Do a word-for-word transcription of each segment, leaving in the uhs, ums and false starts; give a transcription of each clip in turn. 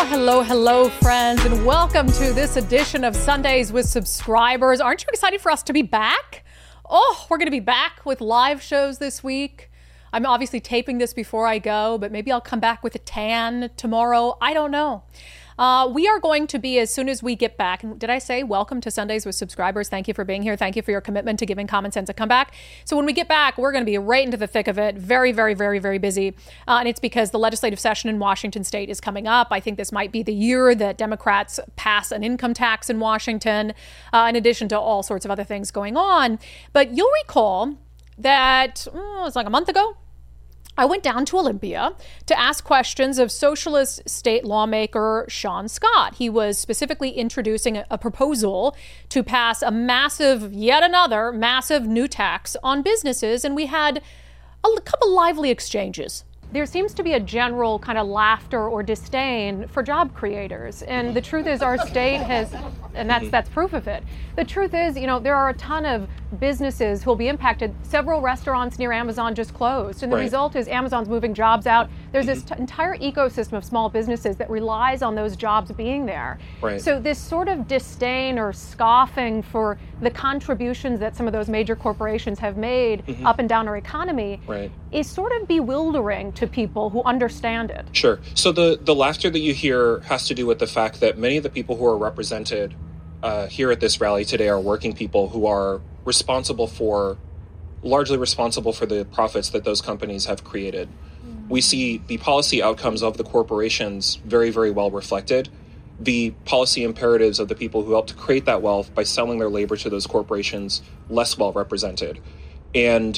Well, hello, hello, friends, and welcome to this edition of Sundays with Subscribers. Aren't you excited for us to be back? Oh, we're going to be back with live shows this week. I'm obviously taping this before I go, but maybe I'll come back with a tan tomorrow. I don't know. Uh, we are going to be, as soon as we get back, did I say welcome to Sundays with Subscribers? Thank you for being here. Thank you for your commitment to giving Common Sense a comeback. So when we get back, we're going to be right into the thick of it. Very, very, very, very busy. Uh, and it's because the legislative session in Washington state is coming up. I think this might be the year that Democrats pass an income tax in Washington, uh, in addition to all sorts of other things going on. But you'll recall that oh, it was like a month ago, I went down to Olympia to ask questions of socialist state lawmaker Sean Scott. He was specifically introducing a, a proposal to pass a massive, yet another massive new tax on businesses, and we had a couple lively exchanges. There seems to be a general kind of laughter or disdain for job creators. And the truth is our state has, and that's that's proof of it. The truth is, you know, there are a ton of businesses who will be impacted. Several restaurants near Amazon just closed. And the right. result is Amazon's moving jobs out. There's mm-hmm. this t- entire ecosystem of small businesses that relies on those jobs being there. Right. So this sort of disdain or scoffing for the contributions that some of those major corporations have made mm-hmm. up and down our economy right. is sort of bewildering to people who understand it. Sure. So the, the laughter that you hear has to do with the fact that many of the people who are represented uh, here at this rally today are working people who are responsible for, largely responsible for the profits that those companies have created. Mm-hmm. We see the policy outcomes of the corporations very, very well reflected. The policy imperatives of the people who helped to create that wealth by selling their labor to those corporations less well represented. And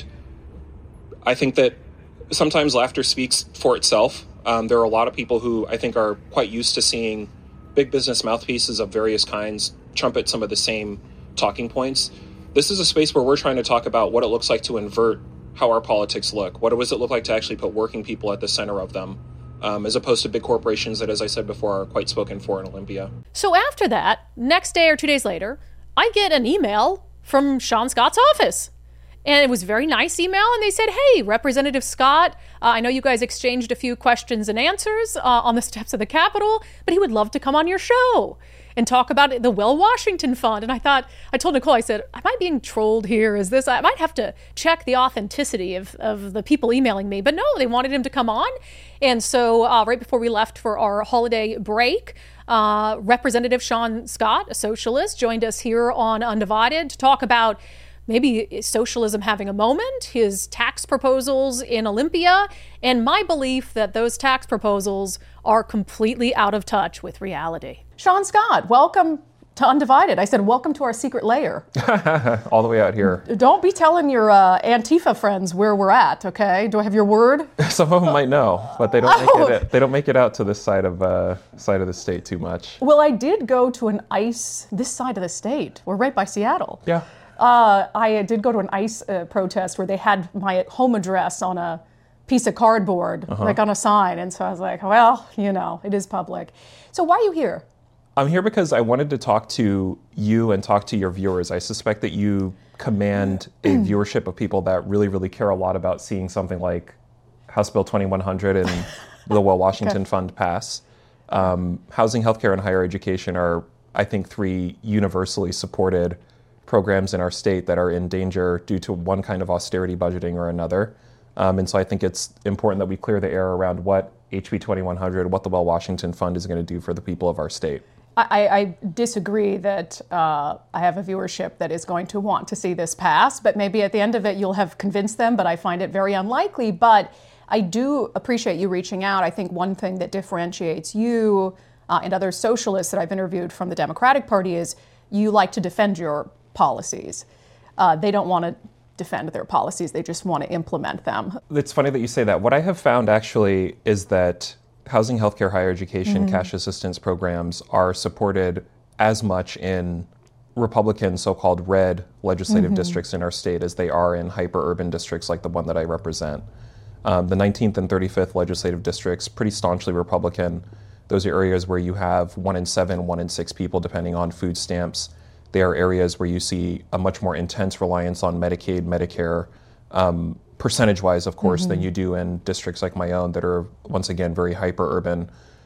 I think that sometimes laughter speaks for itself. Um, there are a lot of people who I think are quite used to seeing big business mouthpieces of various kinds trumpet some of the same talking points. This is a space where we're trying to talk about what it looks like to invert how our politics look. What does it look like to actually put working people at the center of them, um, as opposed to big corporations that, as I said before, are quite spoken for in Olympia. So after that, next day or two days later, I get an email from Sean Scott's office. And it was a very nice email, and they said, hey, Representative Scott, uh, I know you guys exchanged a few questions and answers uh, on the steps of the Capitol, but he would love to come on your show and talk about the Well Washington Fund. And I thought, I told Nicole, I said, am I being trolled here? Is this, I might have to check the authenticity of, of the people emailing me. But no, they wanted him to come on. And so uh, right before we left for our holiday break, uh, Representative Sean Scott, a socialist, joined us here on Undivided to talk about maybe socialism having a moment, his tax proposals in Olympia, and my belief that those tax proposals are completely out of touch with reality. Sean Scott, welcome to Undivided. I said, welcome to our secret lair. All the way out here. Don't be telling your uh, Antifa friends where we're at, okay? Do I have your word? Some of them might know, but they don't oh. make it. They don't make it out to this side of uh, side of the state too much. Well, I did go to an ICE this side of the state. We're right by Seattle. Yeah. Uh, I did go to an ICE uh, protest where they had my home address on a piece of cardboard, uh-huh. like on a sign. And so I was like, well, you know, it is public. So why are you here? I'm here because I wanted to talk to you and talk to your viewers. I suspect that you command a viewership of people that really, really care a lot about seeing something like House Bill twenty-one hundred and the Well Washington okay. Fund pass. Um, housing, healthcare, and higher education are, I think, three universally supported programs in our state that are in danger due to one kind of austerity budgeting or another. Um, and so I think it's important that we clear the air around what H B twenty-one hundred, what the Well Washington Fund is going to do for the people of our state. I, I disagree that uh, I have a viewership that is going to want to see this pass, but maybe at the end of it you'll have convinced them, but I find it very unlikely. But I do appreciate you reaching out. I think one thing that differentiates you uh, and other socialists that I've interviewed from the Democratic Party is you like to defend your policies. Uh, they don't want to defend their policies, they just want to implement them. It's funny that you say that. What I have found actually is that housing, healthcare, higher education, mm-hmm. cash assistance programs are supported as much in Republican so-called red legislative mm-hmm. districts in our state as they are in hyper-urban districts like the one that I represent. Um, the nineteenth and thirty-fifth legislative districts, pretty staunchly Republican. Those are areas where you have one in seven, one in six people, depending on food stamps. They are areas where you see a much more intense reliance on Medicaid, Medicare, um, percentage-wise, of course, mm-hmm. than you do in districts like my own that are, once again, very hyper-urban.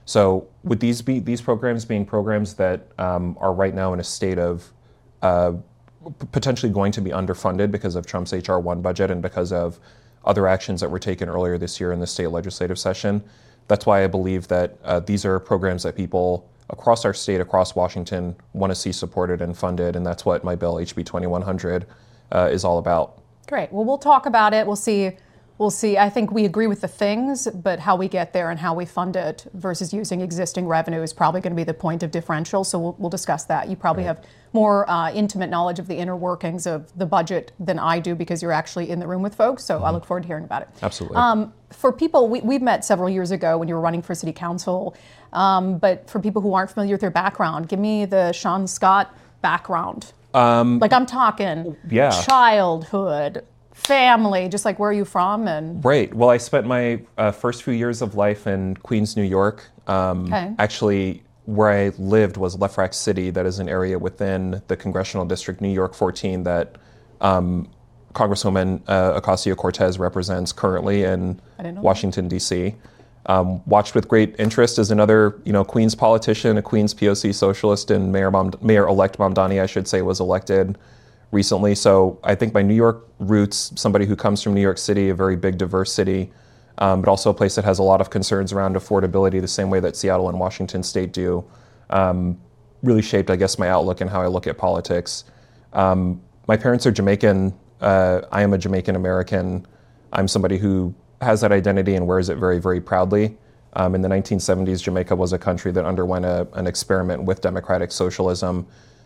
So with these be, these programs being programs that um, are right now in a state of uh, p- potentially going to be underfunded because of Trump's H R one budget and because of other actions that were taken earlier this year in the state legislative session, that's why I believe that uh, these are programs that people across our state, across Washington, want to see supported and funded, and that's what my bill, H B twenty-one hundred, uh, is all about. Great. Well, we'll talk about it. We'll see. We'll see. I think we agree with the things, but how we get there and how we fund it versus using existing revenue is probably going to be the point of differential. So we'll, we'll discuss that. You probably right. have more uh, intimate knowledge of the inner workings of the budget than I do because you're actually in the room with folks. So mm-hmm. I look forward to hearing about it. Absolutely. Um, for people, we, we've met several years ago when you were running for city council. Um, but for people who aren't familiar with your background, give me the Sean Scott background. Um, like I'm talking yeah. childhood, family, just like where are you from? And right. Well, I spent my uh, first few years of life in Queens, New York. Um, okay. Actually, where I lived was Lefrak City. That is an area within the congressional district, New York fourteen, that um, Congresswoman uh, Ocasio-Cortez represents currently in Washington, D C Um, watched with great interest as another, you know, Queens politician, a Queens P O C socialist, and Mayor Mom- Mayor-elect Mamdani, I should say, was elected recently. So I think my New York roots, somebody who comes from New York City, a very big, diverse city, um, but also a place that has a lot of concerns around affordability, the same way that Seattle and Washington State do, um, really shaped, I guess, my outlook and how I look at politics. Um, my parents are Jamaican. Uh, I am a Jamaican American. I'm somebody who has that identity and wears it very, very proudly. Um, in the nineteen seventies, Jamaica was a country that underwent a, an experiment with democratic socialism.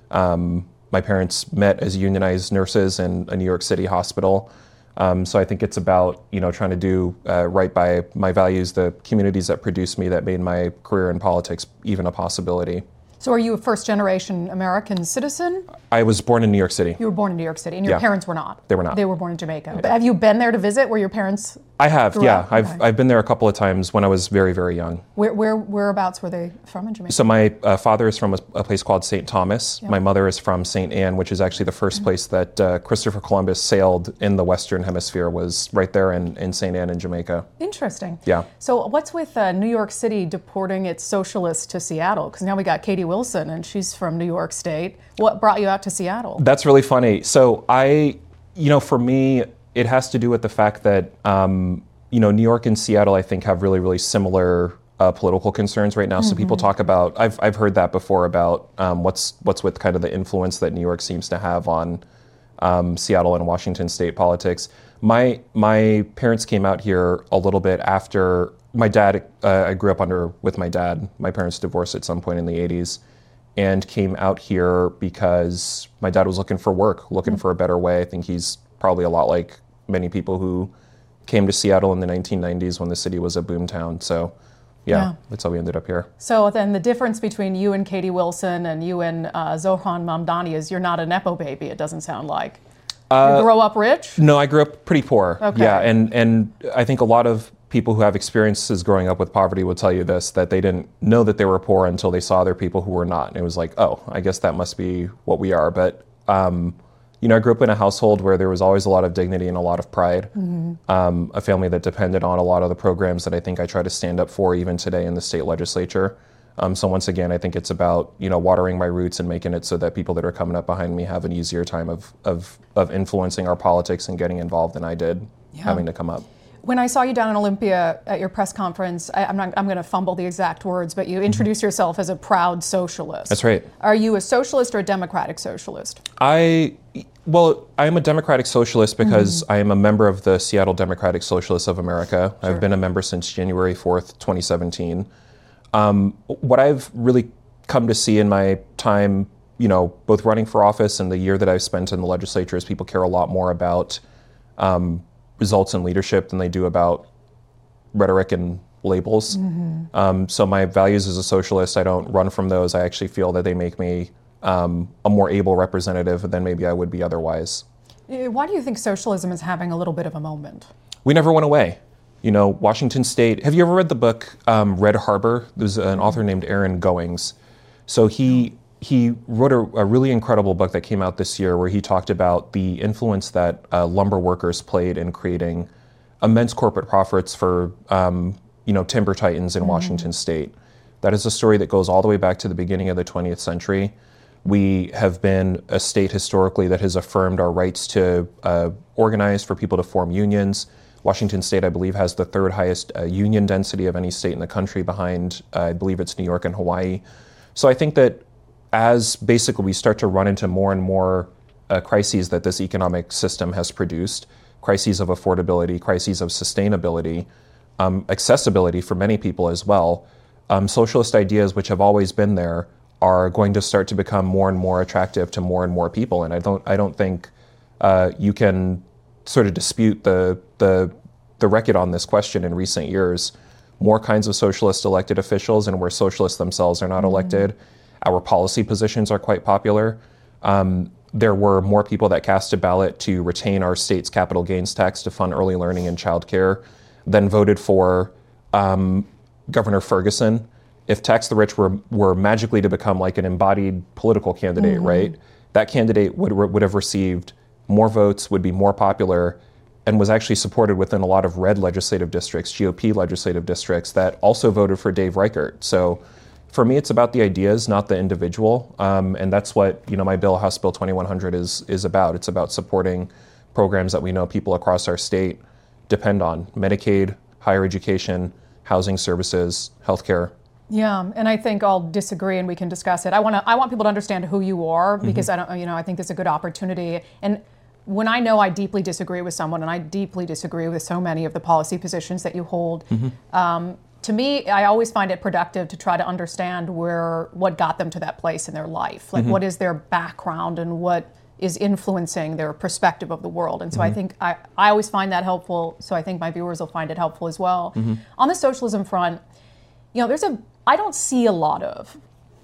Um, my parents met as unionized nurses in a New York City hospital. Um, so I think it's about, you know, trying to do uh, right by my values, the communities that produced me, that made my career in politics even a possibility. So are you a first-generation American citizen? I was born in New York City. You were born in New York City, and your yeah. parents were not? They were not. They were born in Jamaica. But have you been there to visit where your parents I have, grew yeah. up? I've Okay. I've been there a couple of times when I was very, very young. Where, where Whereabouts were they from in Jamaica? So my uh, father is from a, a place called Saint Thomas. Yep. My mother is from Saint Anne, which is actually the first mm-hmm. place that uh, Christopher Columbus sailed in the Western Hemisphere, was right there in, in Saint Anne in Jamaica. Interesting. Yeah. So what's with uh, New York City deporting its socialists to Seattle? Because now we got Katie Wilson, and she's from New York State. What brought you out to Seattle? That's really funny. So I, you know, for me, it has to do with the fact that, um, you know, New York and Seattle, I think, have really, really similar uh, political concerns right now. Mm-hmm. So people talk about, I've I've heard that before about um, what's what's with kind of the influence that New York seems to have on um, Seattle and Washington State politics. My my parents came out here a little bit after my dad. Uh, I grew up under with my dad. My parents divorced at some point in the eighties. And came out here because my dad was looking for work, looking mm-hmm. for a better way. I think he's probably a lot like many people who came to Seattle in the nineteen nineties when the city was a boomtown. So, yeah, yeah, that's how we ended up here. So then the difference between you and Katie Wilson and you and uh, Zohran Mamdani is you're not a Nepo baby, it doesn't sound like. Uh, you grow up rich? No, I grew up pretty poor. Okay. Yeah, and, and I think a lot of people who have experiences growing up with poverty will tell you this, that they didn't know that they were poor until they saw other people who were not. And it was like, oh, I guess that must be what we are. But, um, you know, I grew up in a household where there was always a lot of dignity and a lot of pride. Mm-hmm. Um, a family that depended on a lot of the programs that I think I try to stand up for even today in the state legislature. Um, so once again, I think it's about, you know, watering my roots and making it so that people that are coming up behind me have an easier time of, of, of influencing our politics and getting involved than I did yeah. having to come up. When I saw you down in Olympia at your press conference, I, I'm not, I'm going to fumble the exact words, but you introduced mm-hmm. yourself as a proud socialist. That's right. Are you a socialist or a democratic socialist? I, well, I am a democratic socialist because mm-hmm. I am a member of the Seattle Democratic Socialists of America. Sure. I've been a member since January fourth, twenty seventeen. Um, what I've really come to see in my time, you know, both running for office and the year that I've spent in the legislature is people care a lot more about um, results and leadership than they do about rhetoric and labels. Mm-hmm. Um, so my values as a socialist, I don't run from those. I actually feel that they make me um, a more able representative than maybe I would be otherwise. Why do you think socialism is having a little bit of a moment? We never went away. You know, Washington State, have you ever read the book um, Red Harbor? There's an author named Aaron Goings. So he he wrote a, a really incredible book that came out this year where he talked about the influence that uh, lumber workers played in creating immense corporate profits for, um, you know, timber titans in mm-hmm. Washington State. That is a story that goes all the way back to the beginning of the twentieth century. We have been a state historically that has affirmed our rights to uh, organize, for people to form unions. Washington State, I believe, has the third highest uh, union density of any state in the country, behind, uh, I believe it's New York and Hawaii. So I think that as basically we start to run into more and more uh, crises that this economic system has produced, crises of affordability, crises of sustainability, um, accessibility for many people as well, um, socialist ideas, which have always been there, are going to start to become more and more attractive to more and more people. And I don't, I don't think uh, you can sort of dispute the, the, the record on this question in recent years. More kinds of socialist elected officials, and where socialists themselves are not mm-hmm. elected. Our policy positions are quite popular. Um, there were more people that cast a ballot to retain our state's capital gains tax to fund early learning and childcare than voted for um, Governor Ferguson. If Tax the Rich were, were magically to become like an embodied political candidate, mm-hmm. right, that candidate would, would have received more votes, would be more popular, and was actually supported within a lot of red legislative districts, G O P legislative districts, that also voted for Dave Reichert. So for me, it's about the ideas, not the individual. Um, and that's what, you know, my bill, House Bill twenty-one hundred, is is about. It's about supporting programs that we know people across our state depend on: Medicaid, higher education, housing services, healthcare. Yeah, and I think I'll disagree, and we can discuss it. I want to. I want people to understand who you are, because mm-hmm. I don't. You know, I think this is a good opportunity. And when I know I deeply disagree with someone, and I deeply disagree with so many of the policy positions that you hold, mm-hmm. um, to me, I always find it productive to try to understand where what got them to that place in their life. Like, mm-hmm. what is their background and what is influencing their perspective of the world. And so mm-hmm. I think I, I always find that helpful. So I think my viewers will find it helpful as well. Mm-hmm. On the socialism front, you know, there's a I don't see a lot of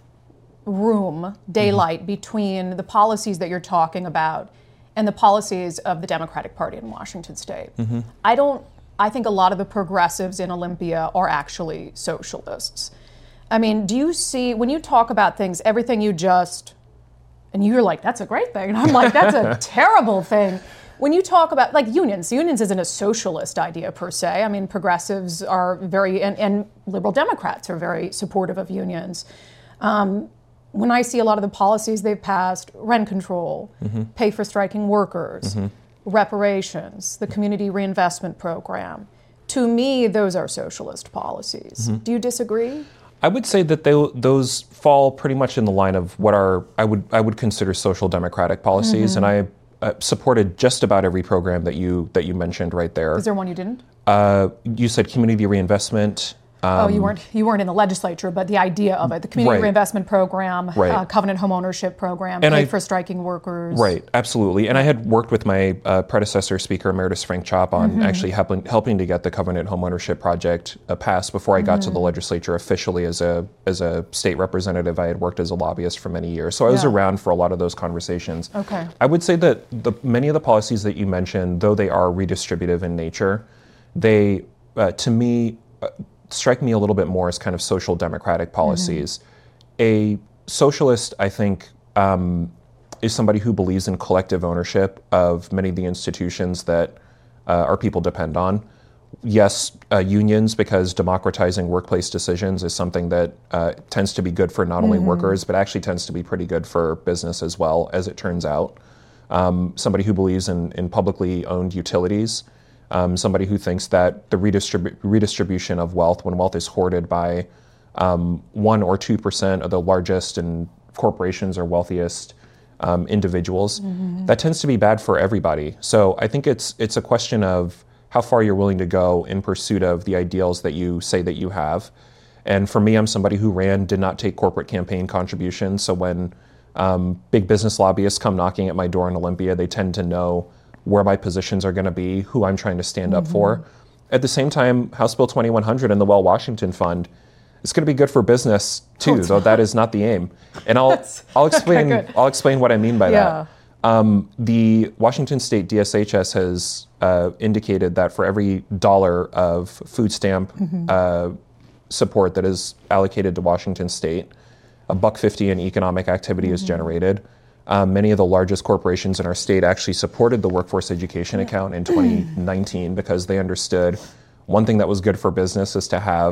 room, daylight, mm-hmm. between the policies that you're talking about and the policies of the Democratic Party in Washington State. Mm-hmm. I don't, I think a lot of the progressives in Olympia are actually socialists. I mean, do you see, when you talk about things, everything you just, and you're like, that's a great thing, and I'm like, that's a terrible thing. When you talk about, like, unions, unions isn't a socialist idea per se. I mean, progressives are very, and, and liberal Democrats are very supportive of unions. Um, when I see a lot of the policies they've passed, rent control, mm-hmm. pay for striking workers, mm-hmm. reparations, the community reinvestment program, to me, those are socialist policies. Mm-hmm. Do you disagree? I would say that they, those fall pretty much in the line of what are, I would, I would consider social democratic policies, mm-hmm. and I Uh, supported just about every program that you that you mentioned right there. Is there one you didn't? Uh, you said community reinvestment. Um, oh, you weren't you weren't in the legislature, but the idea of it, the community right. reinvestment program, right. uh, covenant home ownership program, and pay I, for striking workers. Right, absolutely. And I had worked with my uh, predecessor, Speaker Emeritus Frank Chop, on mm-hmm. actually helping helping to get the covenant home ownership project uh, passed before I got mm-hmm. to the legislature officially as a as a state representative. I had worked as a lobbyist for many years, so I was yeah. around for a lot of those conversations. Okay. I would say that the many of the policies that you mentioned, though they are redistributive in nature, they uh, to me. Uh, strike me a little bit more as kind of social democratic policies. Mm-hmm. A socialist, I think, um, is somebody who believes in collective ownership of many of the institutions that uh, our people depend on. Yes, uh, unions, because democratizing workplace decisions is something that uh, tends to be good for not only mm-hmm. workers, but actually tends to be pretty good for business as well, as it turns out. Um, somebody who believes in, in publicly owned utilities. Um, somebody who thinks that the redistribu- redistribution of wealth, when wealth is hoarded by um, one or two percent of the largest and corporations or wealthiest um, individuals, mm-hmm. that tends to be bad for everybody. So I think it's it's a question of how far you're willing to go in pursuit of the ideals that you say that you have. And for me, I'm somebody who ran, did not take corporate campaign contributions. So when um, big business lobbyists come knocking at my door in Olympia, they tend to know where my positions are going to be, who I'm trying to stand mm-hmm. up for. At the same time, House Bill twenty-one hundred and the Well Washington Fund, it's going to be good for business too, oh, though that is not the aim. And I'll I'll explain okay, I'll explain what I mean by yeah. that. Um, the Washington State D S H S has uh, indicated that for every dollar of food stamp mm-hmm. uh, support that is allocated to Washington State, a buck fifty in economic activity mm-hmm. is generated. Um, many of the largest corporations in our state actually supported the workforce education account in twenty nineteen because they understood one thing that was good for business is to have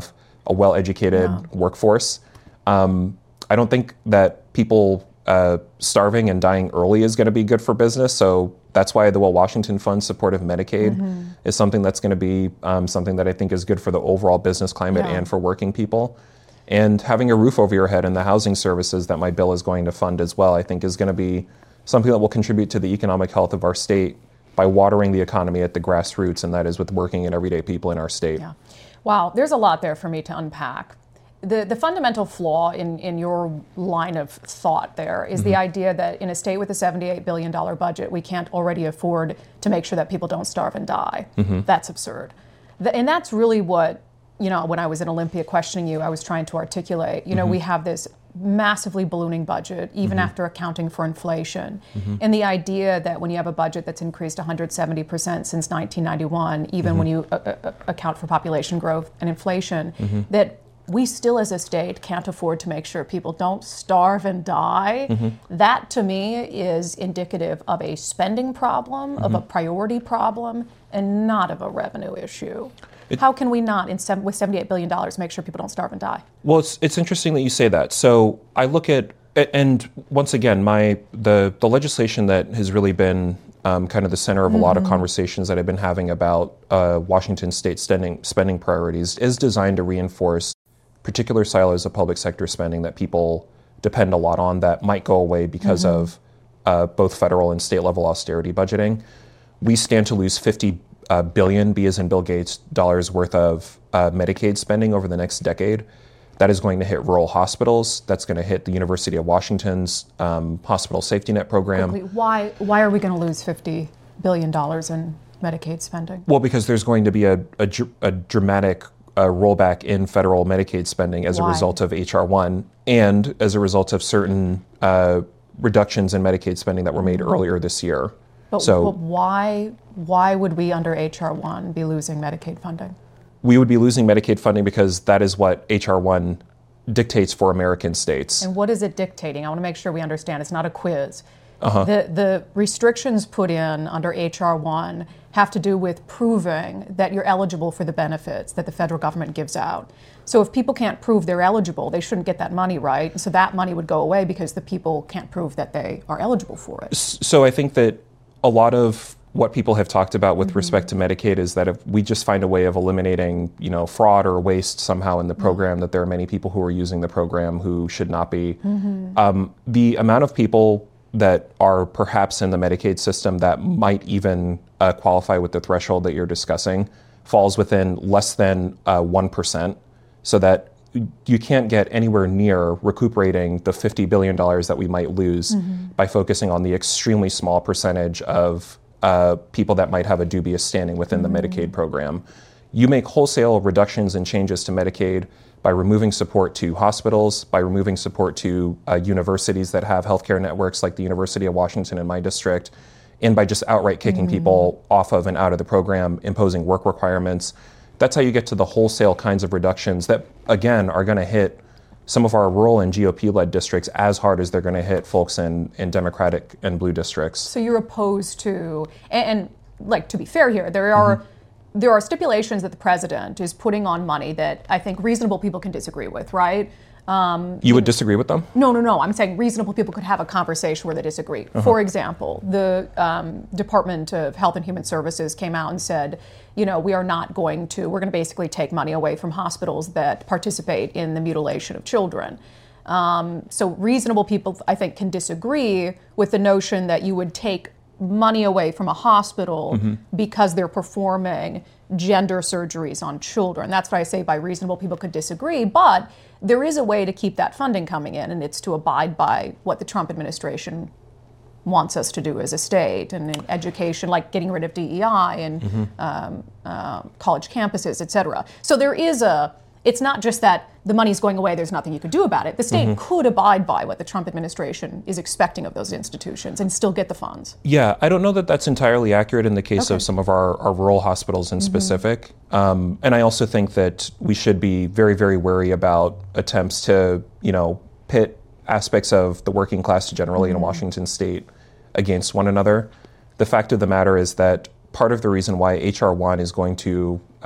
a well-educated Yeah. workforce. Um, I don't think that people uh, starving and dying early is going to be good for business. So that's why the Will Washington Fund support of Medicaid mm-hmm. is something that's going to be um, something that I think is good for the overall business climate yeah. and for working people. And having a roof over your head and the housing services that my bill is going to fund as well, I think is going to be something that will contribute to the economic health of our state by watering the economy at the grassroots, and that is with working and everyday people in our state. Yeah. Wow, there's a lot there for me to unpack. The the fundamental flaw in, in your line of thought there is mm-hmm. the idea that in a state with a seventy-eight billion dollars budget, we can't already afford to make sure that people don't starve and die. Mm-hmm. That's absurd. The, and that's really what, you know, when I was in Olympia questioning you, I was trying to articulate. You know, mm-hmm. we have this massively ballooning budget, even mm-hmm. after accounting for inflation. Mm-hmm. And the idea that when you have a budget that's increased one hundred seventy percent since nineteen ninety-one, even mm-hmm. when you uh, uh, account for population growth and inflation, mm-hmm. that we still as a state can't afford to make sure people don't starve and die. Mm-hmm. That to me is indicative of a spending problem, mm-hmm. of a priority problem, and not of a revenue issue. It, How can we not, in seven, with seventy-eight billion dollars, make sure people don't starve and die? Well, it's it's interesting that you say that. So I look at, and once again, my the, the legislation that has really been um, kind of the center of mm-hmm. a lot of conversations that I've been having about uh, Washington state spending, spending priorities is designed to reinforce particular silos of public sector spending that people depend a lot on that might go away because mm-hmm. of uh, both federal and state level austerity budgeting. We stand to lose fifty uh, billion, B as in Bill Gates, dollars worth of uh, Medicaid spending over the next decade. That is going to hit rural hospitals. That's going to hit the University of Washington's um, hospital safety net program. Quickly, why why are we going to lose fifty billion dollars in Medicaid spending? Well, because there's going to be a, a, a dramatic uh, rollback in federal Medicaid spending as why? a result of H R one and as a result of certain uh, reductions in Medicaid spending that were made earlier this year. But, so, but why why would we under H R one be losing Medicaid funding? We would be losing Medicaid funding because that is what H R one dictates for American states. And what is it dictating? I want to make sure we understand. It's not a quiz. Uh-huh. The the restrictions put in under H R one have to do with proving that you're eligible for the benefits that the federal government gives out. So if people can't prove they're eligible, they shouldn't get that money, right? So that money would go away because the people can't prove that they are eligible for it. So I think that a lot of what people have talked about with mm-hmm. respect to Medicaid is that if we just find a way of eliminating, you know, fraud or waste somehow in the program, mm-hmm. that there are many people who are using the program who should not be. Mm-hmm. Um, the amount of people that are perhaps in the Medicaid system that might even uh, qualify with the threshold that you're discussing falls within less than uh, one percent, so that you can't get anywhere near recuperating the fifty billion dollars that we might lose mm-hmm. by focusing on the extremely small percentage of uh, people that might have a dubious standing within mm-hmm. the Medicaid program. You make wholesale reductions and changes to Medicaid by removing support to hospitals, by removing support to uh, universities that have healthcare networks like the University of Washington in my district, and by just outright kicking mm-hmm. people off of and out of the program, imposing work requirements. That's how you get to the wholesale kinds of reductions that, again, are going to hit some of our rural and G O P-led districts as hard as they're going to hit folks in, in Democratic and blue districts. So you're opposed to, and, and like to be fair here, there are mm-hmm. there are stipulations that the president is putting on money that I think reasonable people can disagree with, right? Um, you would disagree with them? No, no, no. I'm saying reasonable people could have a conversation where they disagree. Uh-huh. For example, the um, Department of Health and Human Services came out and said, you know, we are not going to, we're going to basically take money away from hospitals that participate in the mutilation of children. Um, so reasonable people, I think, can disagree with the notion that you would take money away from a hospital mm-hmm. because they're performing gender surgeries on children. That's what I say by reasonable people could disagree, but there is a way to keep that funding coming in, and it's to abide by what the Trump administration wants us to do as a state, and in education, like getting rid of D E I and mm-hmm. um, uh, college campuses, et cetera. So there is a, it's not just that the money's going away, there's nothing you could do about it. The state mm-hmm. could abide by what the Trump administration is expecting of those institutions and still get the funds. Yeah, I don't know that that's entirely accurate in the case okay. of some of our, our rural hospitals in mm-hmm. specific. Um, and I also think that we should be very, very wary about attempts to, you know, pit aspects of the working class generally mm-hmm. in Washington state against one another. The fact of the matter is that part of the reason why H R one is going to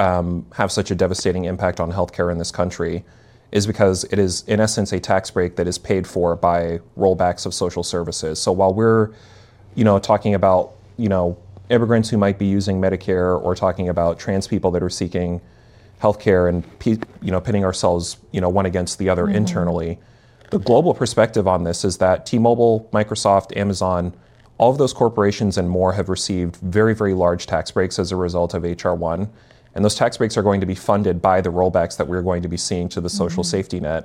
um, have such a devastating impact on healthcare in this country is because it is, in essence, a tax break that is paid for by rollbacks of social services. So while we're, you know, talking about, you know, immigrants who might be using Medicare or talking about trans people that are seeking healthcare and, you know, pitting ourselves, you know, one against the other mm-hmm. internally, the global perspective on this is that T-Mobile, Microsoft, Amazon, all of those corporations and more have received very, very large tax breaks as a result of H R one. And those tax breaks are going to be funded by the rollbacks that we're going to be seeing to the social mm-hmm. safety net.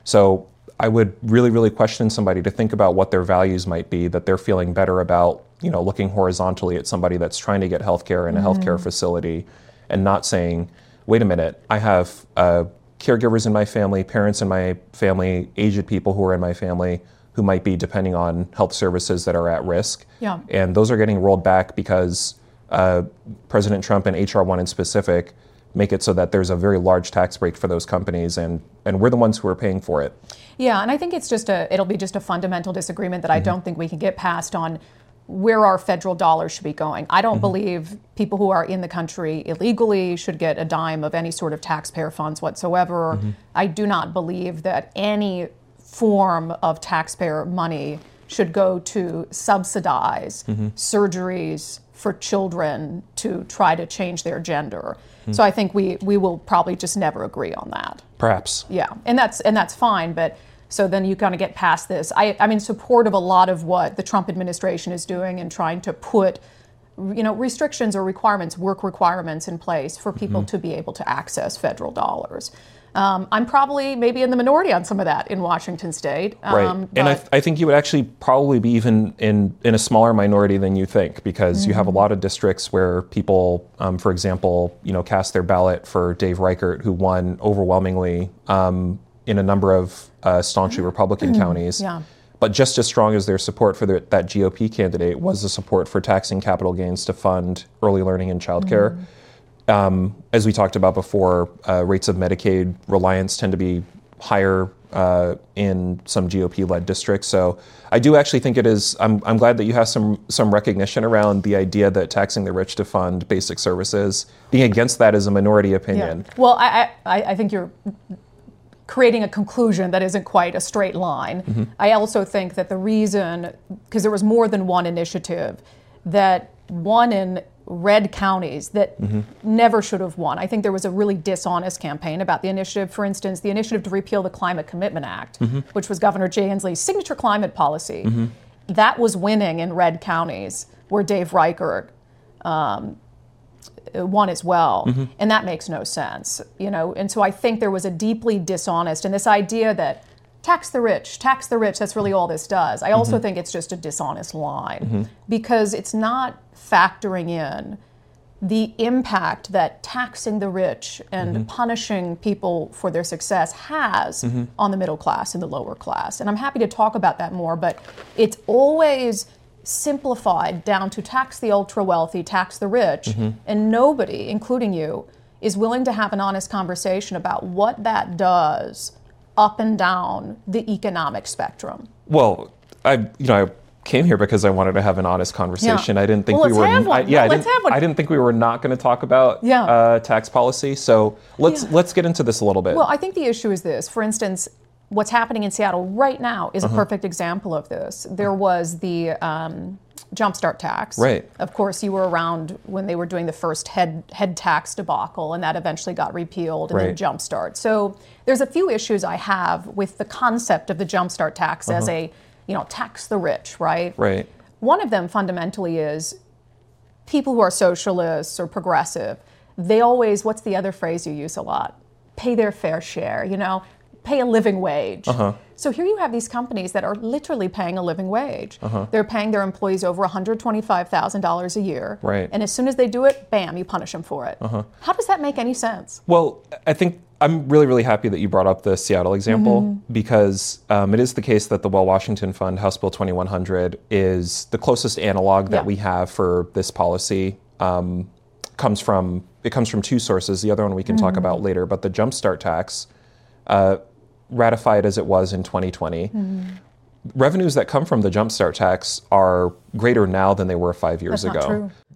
So I would really, really question somebody to think about what their values might be, that they're feeling better about, you know, looking horizontally at somebody that's trying to get healthcare in a mm-hmm. healthcare facility and not saying, wait a minute, I have uh, caregivers in my family, parents in my family, aged people who are in my family who might be depending on health services that are at risk. Yeah. And those are getting rolled back because Uh, President Trump and H R one in specific make it so that there's a very large tax break for those companies, and, and we're the ones who are paying for it. Yeah, and I think it's just a, it'll be just a fundamental disagreement that mm-hmm. I don't think we can get past on where our federal dollars should be going. I don't mm-hmm. believe people who are in the country illegally should get a dime of any sort of taxpayer funds whatsoever. Mm-hmm. I do not believe that any form of taxpayer money should go to subsidize mm-hmm. surgeries for children to try to change their gender. Mm-hmm. So I think we we will probably just never agree on that. Perhaps. Yeah, and that's and that's fine, but so then you kind of get past this. I, I'm in support of a lot of what the Trump administration is doing and trying to put, you know, restrictions or requirements, work requirements in place for people mm-hmm. to be able to access federal dollars. Um, I'm probably maybe in the minority on some of that in Washington State. Um, right, and I, th- I think you would actually probably be even in, in a smaller minority than you think, because mm-hmm. you have a lot of districts where people, um, for example, you know, cast their ballot for Dave Reichert, who won overwhelmingly um, in a number of uh, staunchly Republican mm-hmm. counties. Yeah. But just as strong as their support for the, that G O P candidate was the support for taxing capital gains to fund early learning and childcare. Mm-hmm. Um, as we talked about before, uh, rates of Medicaid reliance tend to be higher uh, in some G O P-led districts. So I do actually think it is, I'm, I'm glad that you have some some recognition around the idea that taxing the rich to fund basic services. Being against that is a minority opinion. Yeah. Well, I, I, I think you're creating a conclusion that isn't quite a straight line. Mm-hmm. I also think that the reason, because there was more than one initiative that won in red counties that mm-hmm. never should have won. I think there was a really dishonest campaign about the initiative. For instance, the initiative to repeal the Climate Commitment Act, mm-hmm. which was Governor Jay Inslee's signature climate policy. Mm-hmm. That was winning in red counties where Dave Reichert um, won as well. Mm-hmm. And that makes no sense, you know. And so I think there was a deeply dishonest, and this idea that tax the rich, tax the rich, that's really all this does. I also mm-hmm. think it's just a dishonest line mm-hmm. because it's not factoring in the impact that taxing the rich and mm-hmm. punishing people for their success has mm-hmm. on the middle class and the lower class. And I'm happy to talk about that more, but it's always simplified down to tax the ultra wealthy, tax the rich, mm-hmm. and nobody, including you, is willing to have an honest conversation about what that does up and down the economic spectrum. Well, I, you know, I came here because I wanted to have an honest conversation. Yeah. I didn't think well, we were. Have one. I, yeah, well, I let's didn't, have one. I didn't think we were not going to talk about yeah. uh, tax policy. So let's yeah. let's get into this a little bit. Well, I think the issue is this. For instance, what's happening in Seattle right now is uh-huh. a perfect example of this. There was the um, Jumpstart tax. Right. Of course, you were around when they were doing the first head head tax debacle, and that eventually got repealed, and right. then Jumpstart. So there's a few issues I have with the concept of the Jumpstart tax uh-huh. as a, you know, tax the rich, right? Right. One of them fundamentally is people who are socialists or progressive, they always, what's the other phrase you use a lot? Pay their fair share, you know, pay a living wage. Uh-huh. So here you have these companies that are literally paying a living wage. Uh-huh. They're paying their employees over one hundred twenty-five thousand dollars a year. Right. And as soon as they do it, bam, you punish them for it. Uh-huh. How does that make any sense? Well, I think I'm really, really happy that you brought up the Seattle example mm-hmm. because um, it is the case that the Well Washington Fund, House Bill twenty-one hundred, is the closest analog that yeah. we have for this policy. Um, comes from it comes from two sources. The other one we can mm-hmm. talk about later, but the Jumpstart tax, uh, ratified as it was in twenty twenty, mm-hmm. revenues that come from the Jumpstart tax are greater now than they were five years That's ago. Not true.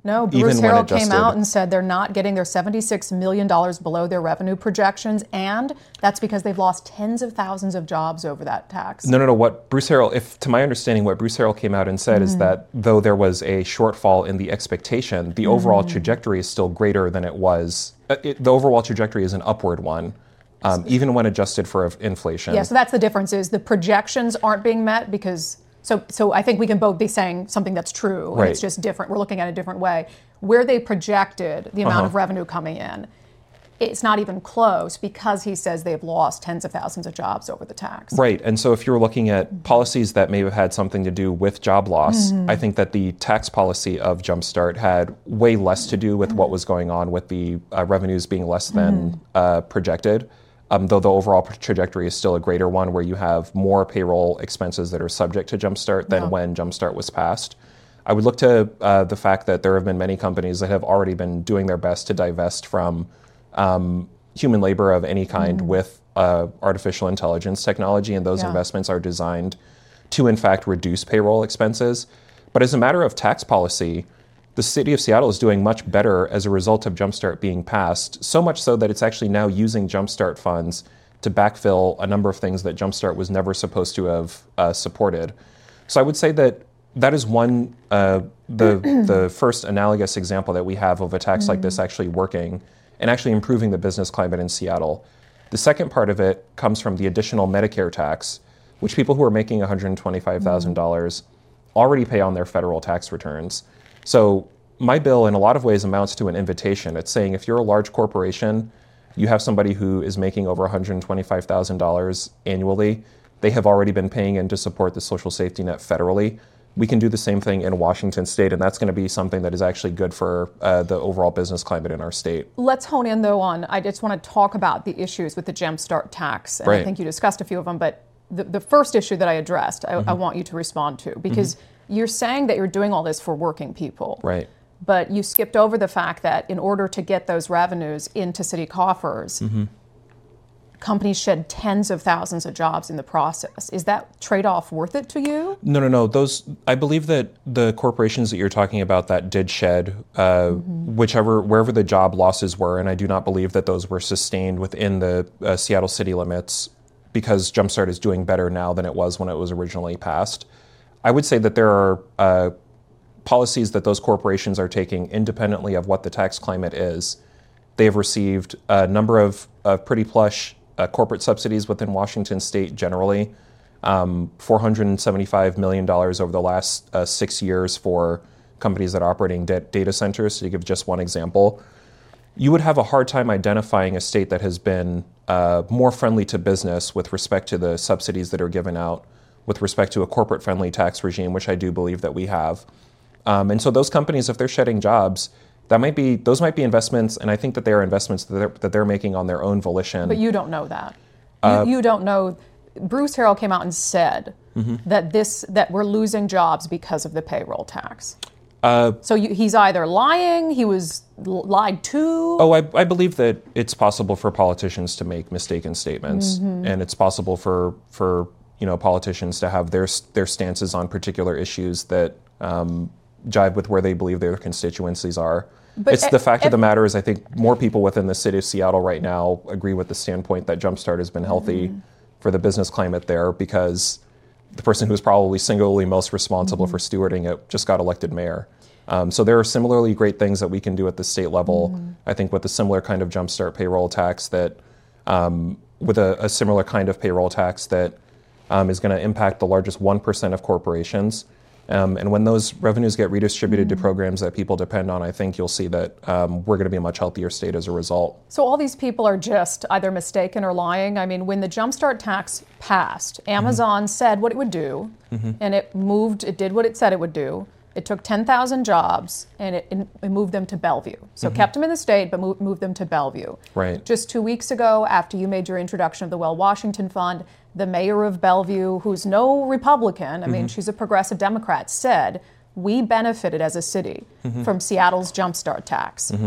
No, Bruce Harrell came out and said they're not getting their seventy-six million dollars below their revenue projections, and that's because they've lost tens of thousands of jobs over that tax. No, no, no. What Bruce Harrell, if to my understanding, what Bruce Harrell came out and said mm. is that though there was a shortfall in the expectation, the mm. overall trajectory is still greater than it was. It, the overall trajectory is an upward one, um, even when adjusted for inflation. Yeah, so that's the difference is the projections aren't being met because... So so I think we can both be saying something that's true, and right. it's just different. We're looking at it a different way. Where they projected the amount uh-huh. of revenue coming in, it's not even close because he says they've lost tens of thousands of jobs over the tax. Right, and so if you're looking at policies that may have had something to do with job loss, mm-hmm. I think that the tax policy of Jumpstart had way less to do with mm-hmm. what was going on with the uh, revenues being less than mm-hmm. uh, projected. Um, though the overall trajectory is still a greater one where you have more payroll expenses that are subject to Jumpstart than yeah. when Jumpstart was passed. I would look to uh, the fact that there have been many companies that have already been doing their best to divest from um, human labor of any kind mm-hmm. with uh, artificial intelligence technology, and those yeah. investments are designed to, in fact, reduce payroll expenses. But as a matter of tax policy, the city of Seattle is doing much better as a result of Jumpstart being passed, so much so that it's actually now using Jumpstart funds to backfill a number of things that Jumpstart was never supposed to have uh, supported. So I would say that that is one, uh, the the first analogous example that we have of a tax mm-hmm. like this actually working and actually improving the business climate in Seattle. The second part of it comes from the additional Medicare tax, which people who are making one hundred twenty-five thousand dollars mm-hmm. already pay on their federal tax returns. So my bill in a lot of ways amounts to an invitation. It's saying if you're a large corporation, you have somebody who is making over one hundred twenty-five thousand dollars annually, they have already been paying in to support the social safety net federally. We can do the same thing in Washington state, and that's going to be something that is actually good for uh, the overall business climate in our state. Let's hone in, though, on, I just want to talk about the issues with the Jumpstart tax, and right. I think you discussed a few of them, but the, the first issue that I addressed, I, mm-hmm. I want you to respond to, because mm-hmm. you're saying that you're doing all this for working people. Right. But you skipped over the fact that in order to get those revenues into city coffers, mm-hmm. companies shed tens of thousands of jobs in the process. Is that trade-off worth it to you? No, no, no. Those, I believe that the corporations that you're talking about that did shed, uh, mm-hmm. whichever, wherever the job losses were, and I do not believe that those were sustained within the uh, Seattle city limits because Jumpstart is doing better now than it was when it was originally passed. I would say that there are uh, policies that those corporations are taking independently of what the tax climate is. They've received a number of, of pretty plush uh, corporate subsidies within Washington state generally, um, four hundred seventy-five million dollars over the last uh, six years for companies that are operating da- data centers, to give just one example. You would have a hard time identifying a state that has been uh, more friendly to business with respect to the subsidies that are given out, with respect to a corporate-friendly tax regime, which I do believe that we have. Um, and so those companies, if they're shedding jobs, that might be those might be investments, and I think that they are investments that they're, that they're making on their own volition. But you don't know that. You, uh, you don't know. Bruce Harrell came out and said mm-hmm. that this that we're losing jobs because of the payroll tax. Uh, so you, he's either lying, he was lied to. Oh, I, I believe that it's possible for politicians to make mistaken statements, mm-hmm. and it's possible for for you know politicians to have their their stances on particular issues that um, jive with where they believe their constituencies are. But it's the fact if, of the matter is, I think more people within the city of Seattle right now agree with the standpoint that Jumpstart has been healthy mm-hmm. for the business climate there because the person who's probably singularly most responsible mm-hmm. for stewarding it just got elected mayor. Um, so there are similarly great things that we can do at the state level, mm-hmm. I think with a similar kind of Jumpstart payroll tax that, um, with a, a similar kind of payroll tax that um, is going to impact the largest one percent of corporations. Um, and when those revenues get redistributed mm-hmm. to programs that people depend on, I think you'll see that um, we're going to be a much healthier state as a result. So all these people are just either mistaken or lying. I mean, when the Jumpstart tax passed, Amazon mm-hmm. said what it would do, mm-hmm. and it moved, it did what it said it would do. It took ten thousand jobs, and it, it moved them to Bellevue. So mm-hmm. kept them in the state, but moved, moved them to Bellevue. Right. Just two weeks ago, after you made your introduction of the Well Washington Fund, the mayor of Bellevue, who's no Republican, I mean, mm-hmm. she's a progressive Democrat, said, we benefited as a city mm-hmm. from Seattle's Jumpstart tax. Mm-hmm.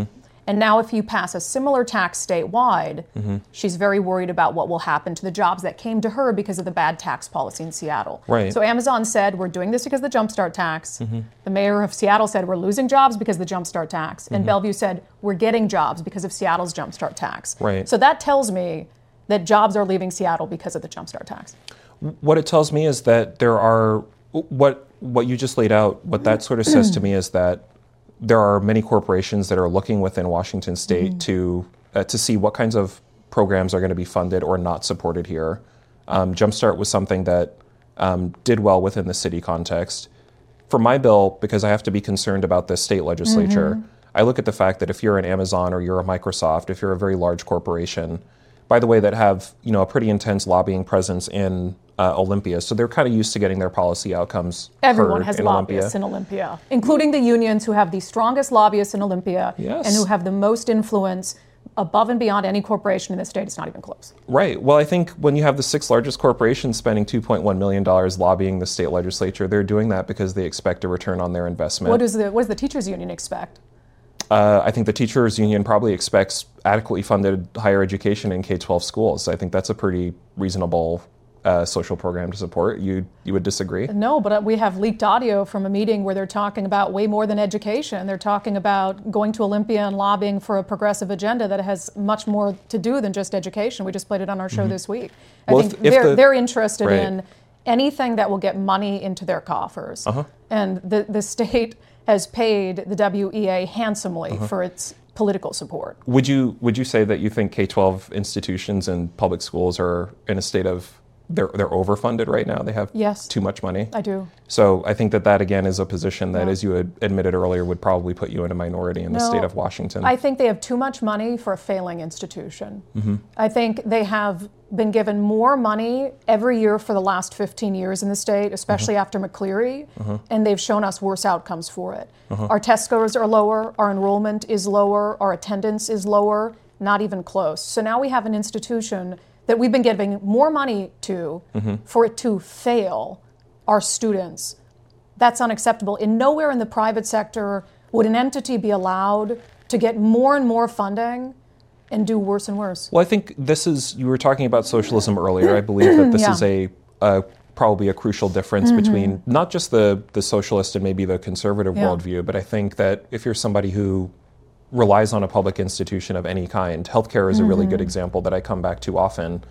And now if you pass a similar tax statewide, mm-hmm. she's very worried about what will happen to the jobs that came to her because of the bad tax policy in Seattle. Right. So Amazon said, we're doing this because of the Jumpstart tax. Mm-hmm. The mayor of Seattle said, we're losing jobs because of the Jumpstart tax. And mm-hmm. Bellevue said, we're getting jobs because of Seattle's Jumpstart tax. Right. So that tells me that jobs are leaving Seattle because of the Jumpstart tax. What it tells me is that there are, what what you just laid out, what that sort of says to me is that there are many corporations that are looking within Washington State mm-hmm. to uh, to see what kinds of programs are going to be funded or not supported here. Um, Jumpstart was something that um, did well within the city context. For my bill, because I have to be concerned about the state legislature, mm-hmm. I look at the fact that if you're an Amazon or you're a Microsoft, if you're a very large corporation, by the way, that have you know a pretty intense lobbying presence in uh, Olympia, so they're kind of used to getting their policy outcomes. Everyone has in lobbyists Olympia. in Olympia, including the unions who have the strongest lobbyists in Olympia yes. and who have the most influence above and beyond any corporation in the state. It's not even close. Right. Well, I think when you have the sixth largest corporation spending two point one million dollars lobbying the state legislature, they're doing that because they expect a return on their investment. What does the what does the teachers union expect? Uh, I think the teachers union probably expects adequately funded higher education in K twelve schools. I think that's a pretty reasonable uh, social program to support. You you would disagree? No, but we have leaked audio from a meeting where they're talking about way more than education. They're talking about going to Olympia and lobbying for a progressive agenda that has much more to do than just education. We just played it on our show mm-hmm. this week. I well, think if, if they're, the, they're interested right. in anything that will get money into their coffers. Uh-huh. And the, the state has paid the W E A handsomely uh-huh. for its political support. Would you would you say that you think K twelve institutions and public schools are in a state of they're they're overfunded right now? They have yes. too much money? I do. So I think that that again is a position that, yeah. as you had admitted earlier, would probably put you in a minority in no, the state of Washington. I think they have too much money for a failing institution. Mm-hmm. I think they have been given more money every year for the last fifteen years in the state, especially mm-hmm. after McCleary, mm-hmm. and they've shown us worse outcomes for it. Mm-hmm. Our test scores are lower, our enrollment is lower, our attendance is lower, not even close. So now we have an institution that we've been giving more money to mm-hmm. for it to fail our students. That's unacceptable. In nowhere in the private sector would an entity be allowed to get more and more funding and do worse and worse. Well, I think this is, you were talking about socialism earlier. I believe that this yeah. is a, a probably a crucial difference mm-hmm. between not just the, the socialist and maybe the conservative yeah. worldview, but I think that if you're somebody who relies on a public institution of any kind, healthcare is mm-hmm. a really good example that I come back to often.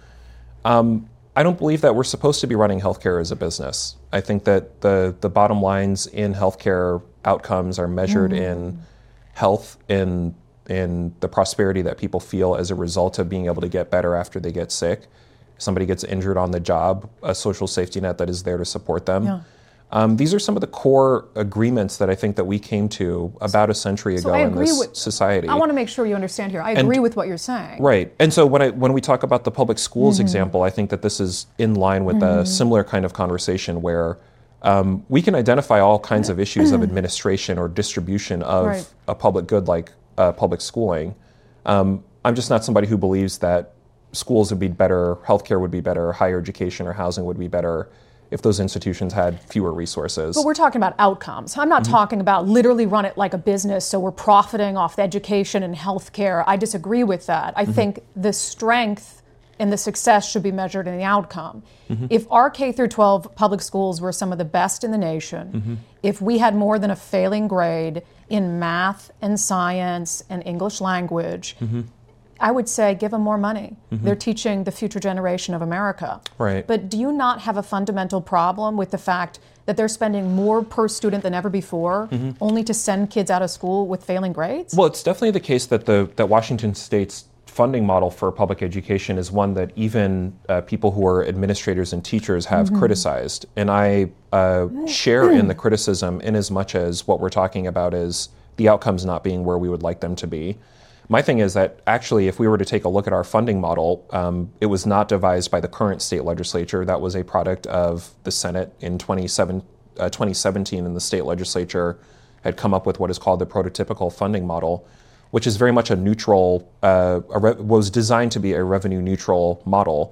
Um, I don't believe that we're supposed to be running healthcare as a business. I think that the, the bottom lines in healthcare outcomes are measured mm-hmm. in health, in in the prosperity that people feel as a result of being able to get better after they get sick. Somebody gets injured on the job, a social safety net that is there to support them. Yeah. Um, these are some of the core agreements that I think that we came to about a century so ago I in agree this with, society. I want to make sure you understand here. I and, agree with what you're saying. Right. And so when I when we talk about the public schools mm-hmm. example, I think that this is in line with mm-hmm. a similar kind of conversation where um, we can identify all kinds of issues of administration or distribution of right. a public good like uh, public schooling. Um, I'm just not somebody who believes that schools would be better, healthcare would be better, higher education or housing would be better if those institutions had fewer resources. But we're talking about outcomes. I'm not mm-hmm. talking about literally run it like a business so we're profiting off education and healthcare. I disagree with that. I mm-hmm. think the strength and the success should be measured in the outcome. Mm-hmm. If our K through twelve public schools were some of the best in the nation, mm-hmm. if we had more than a failing grade in math and science and English language, mm-hmm. I would say give them more money. Mm-hmm. They're teaching the future generation of America. Right. But do you not have a fundamental problem with the fact that they're spending more per student than ever before, mm-hmm. only to send kids out of school with failing grades? Well, it's definitely the case that the that Washington State's funding model for public education is one that even uh, people who are administrators and teachers have mm-hmm. criticized. And I uh, share in the criticism in as much as what we're talking about is the outcomes not being where we would like them to be. My thing is that actually, if we were to take a look at our funding model, um, it was not devised by the current state legislature. That was a product of the Senate in twenty seventeen, and the state legislature had come up with what is called the prototypical funding model, which is very much a neutral, uh, a re- was designed to be a revenue neutral model.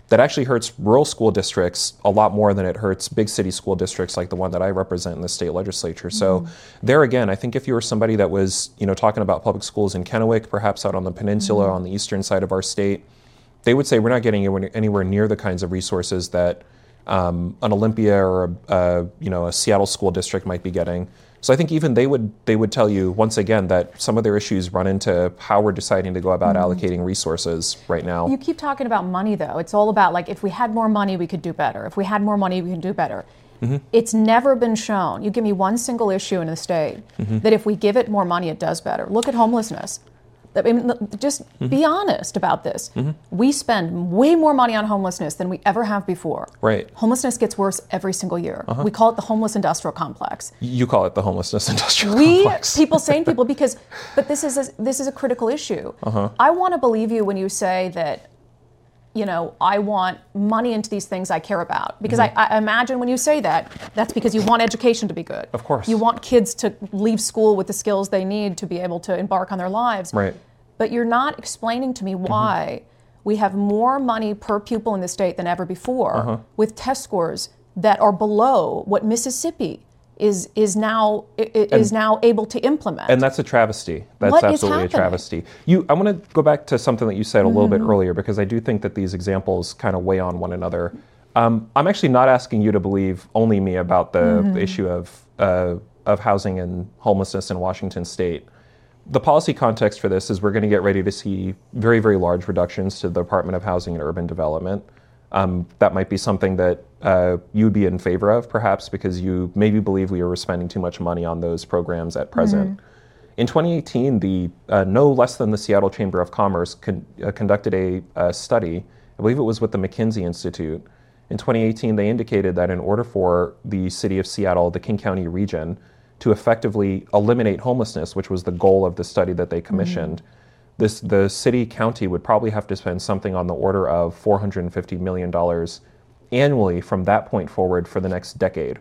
that actually hurts rural school districts a lot more than it hurts big city school districts like the one that I represent in the state legislature. So mm-hmm. there again, I think if you were somebody that was, you know, talking about public schools in Kennewick, perhaps out on the peninsula, mm-hmm. on the eastern side of our state, they would say we're not getting anywhere, anywhere near the kinds of resources that um, an Olympia or a, uh, you know, a Seattle school district might be getting. So I think even they would they would tell you once again that some of their issues run into how we're deciding to go about mm-hmm. allocating resources right now. You keep talking about money though. It's all about like if we had more money we could do better. If we had more money we can do better. Mm-hmm. It's never been shown. You give me one single issue in the state mm-hmm. that if we give it more money it does better. Look at homelessness. I mean, just mm-hmm. be honest about this. Mm-hmm. We spend way more money on homelessness than we ever have before. Right. Homelessness gets worse every single year. Uh-huh. We call it the homeless industrial complex. You call it the homelessness industrial we, complex. People, sane people, because, but this is a, this is a critical issue. Uh-huh. I want to believe you when you say that, you know, I want money into these things I care about. Because mm-hmm. I, I imagine when you say that, that's because you want education to be good. Of course. You want kids to leave school with the skills they need to be able to embark on their lives. Right. But you're not explaining to me why mm-hmm. we have more money per pupil in the state than ever before uh-huh. with test scores that are below what Mississippi is is now is and, now able to implement. And that's a travesty. That's what absolutely is a travesty. You, I want to go back to something that you said a little mm-hmm. bit earlier because I do think that these examples kind of weigh on one another. Um, I'm actually not asking you to believe only me about the, mm-hmm. the issue of uh, of housing and homelessness in Washington State. The policy context for this is we're going to get ready to see very, very large reductions to the Department of Housing and Urban Development. Um, that might be something that uh, you'd be in favor of, perhaps, because you maybe believe we are spending too much money on those programs at present. Mm-hmm. In twenty eighteen, the uh, no less than the Seattle Chamber of Commerce con- uh, conducted a, a study, I believe it was with the McKinsey Institute. In twenty eighteen, they indicated that in order for the city of Seattle, the King County region, to effectively eliminate homelessness, which was the goal of the study that they commissioned, mm-hmm. this the city county would probably have to spend something on the order of four hundred fifty million dollars annually from that point forward for the next decade.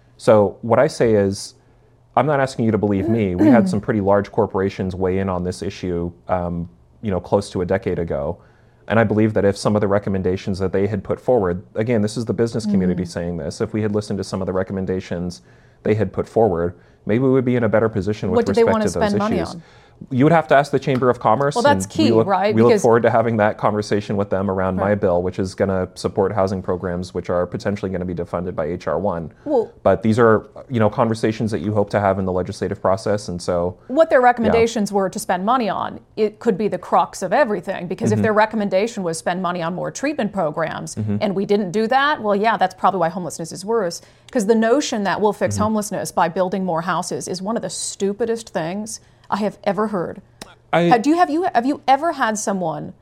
So what I say is, I'm not asking you to believe me. We had some pretty large corporations weigh in on this issue, um, you know, close to a decade ago. And I believe that if some of the recommendations that they had put forward, again, this is the business community mm-hmm. saying this, if we had listened to some of the recommendations they had put forward, maybe we would be in a better position with what respect they want to to those spend money issues. On? You would have to ask the Chamber of Commerce. Well, that's and key, we look, right? We because look forward to having that conversation with them around right. my bill, which is going to support housing programs which are potentially going to be defunded by H R one. Well, but these are, you know, conversations that you hope to have in the legislative process, and so what their recommendations yeah. were to spend money on, it could be the crux of everything. Because mm-hmm. if their recommendation was spend money on more treatment programs, mm-hmm. and we didn't do that, well, yeah, that's probably why homelessness is worse. Because the notion that we'll fix mm-hmm. homelessness by building more houses is one of the stupidest things I have ever heard. I, Do you have you have you ever had someone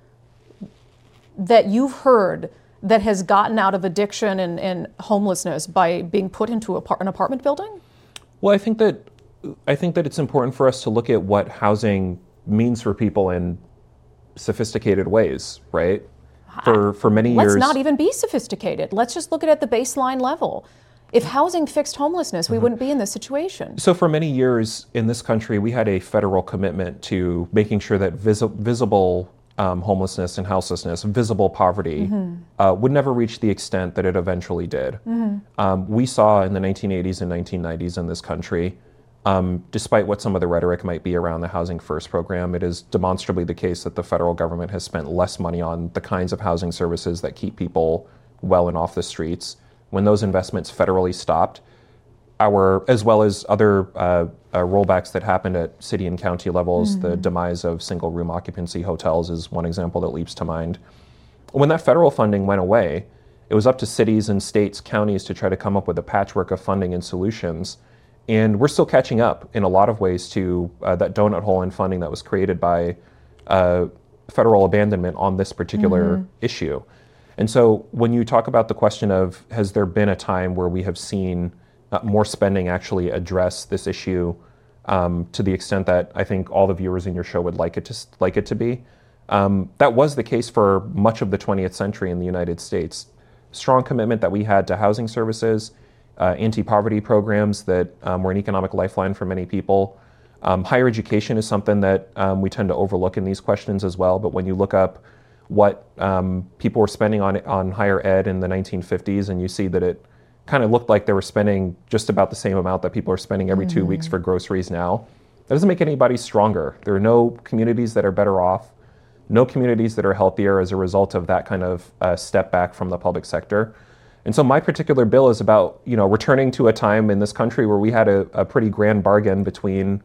that you've heard that has gotten out of addiction and, and homelessness by being put into a, an apartment building? Well, I think that I think that it's important for us to look at what housing means for people in sophisticated ways, right? For for many Let's years. Let's not even be sophisticated. Let's just look at it at the baseline level. If housing fixed homelessness, we mm-hmm. wouldn't be in this situation. So for many years in this country, we had a federal commitment to making sure that visi- visible um, homelessness and houselessness, visible poverty, mm-hmm. uh, would never reach the extent that it eventually did. Mm-hmm. Um, we saw in the nineteen eighties and nineteen nineties in this country, um, despite what some of the rhetoric might be around the Housing First program, it is demonstrably the case that the federal government has spent less money on the kinds of housing services that keep people well and off the streets. When those investments federally stopped, our, as well as other uh, uh, rollbacks that happened at city and county levels, mm-hmm. the demise of single room occupancy hotels is one example that leaps to mind. When that federal funding went away, it was up to cities and states, counties to try to come up with a patchwork of funding and solutions. And we're still catching up in a lot of ways to uh, that donut hole in funding that was created by uh, federal abandonment on this particular mm-hmm. issue. And so when you talk about the question of, has there been a time where we have seen uh, more spending actually address this issue um, to the extent that I think all the viewers in your show would like it to like it to be? Um, that was the case for much of the twentieth century in the United States. Strong commitment that we had to housing services, uh, anti-poverty programs that um, were an economic lifeline for many people. Um, higher education is something that um, we tend to overlook in these questions as well, but when you look up what um, people were spending on on higher ed in the nineteen fifties, and you see that it kind of looked like they were spending just about the same amount that people are spending every two weeks for groceries now. That doesn't make anybody stronger. There are no communities that are better off, no communities that are healthier as a result of that kind of uh, step back from the public sector. And so my particular bill is about, you know, returning to a time in this country where we had a, a pretty grand bargain between,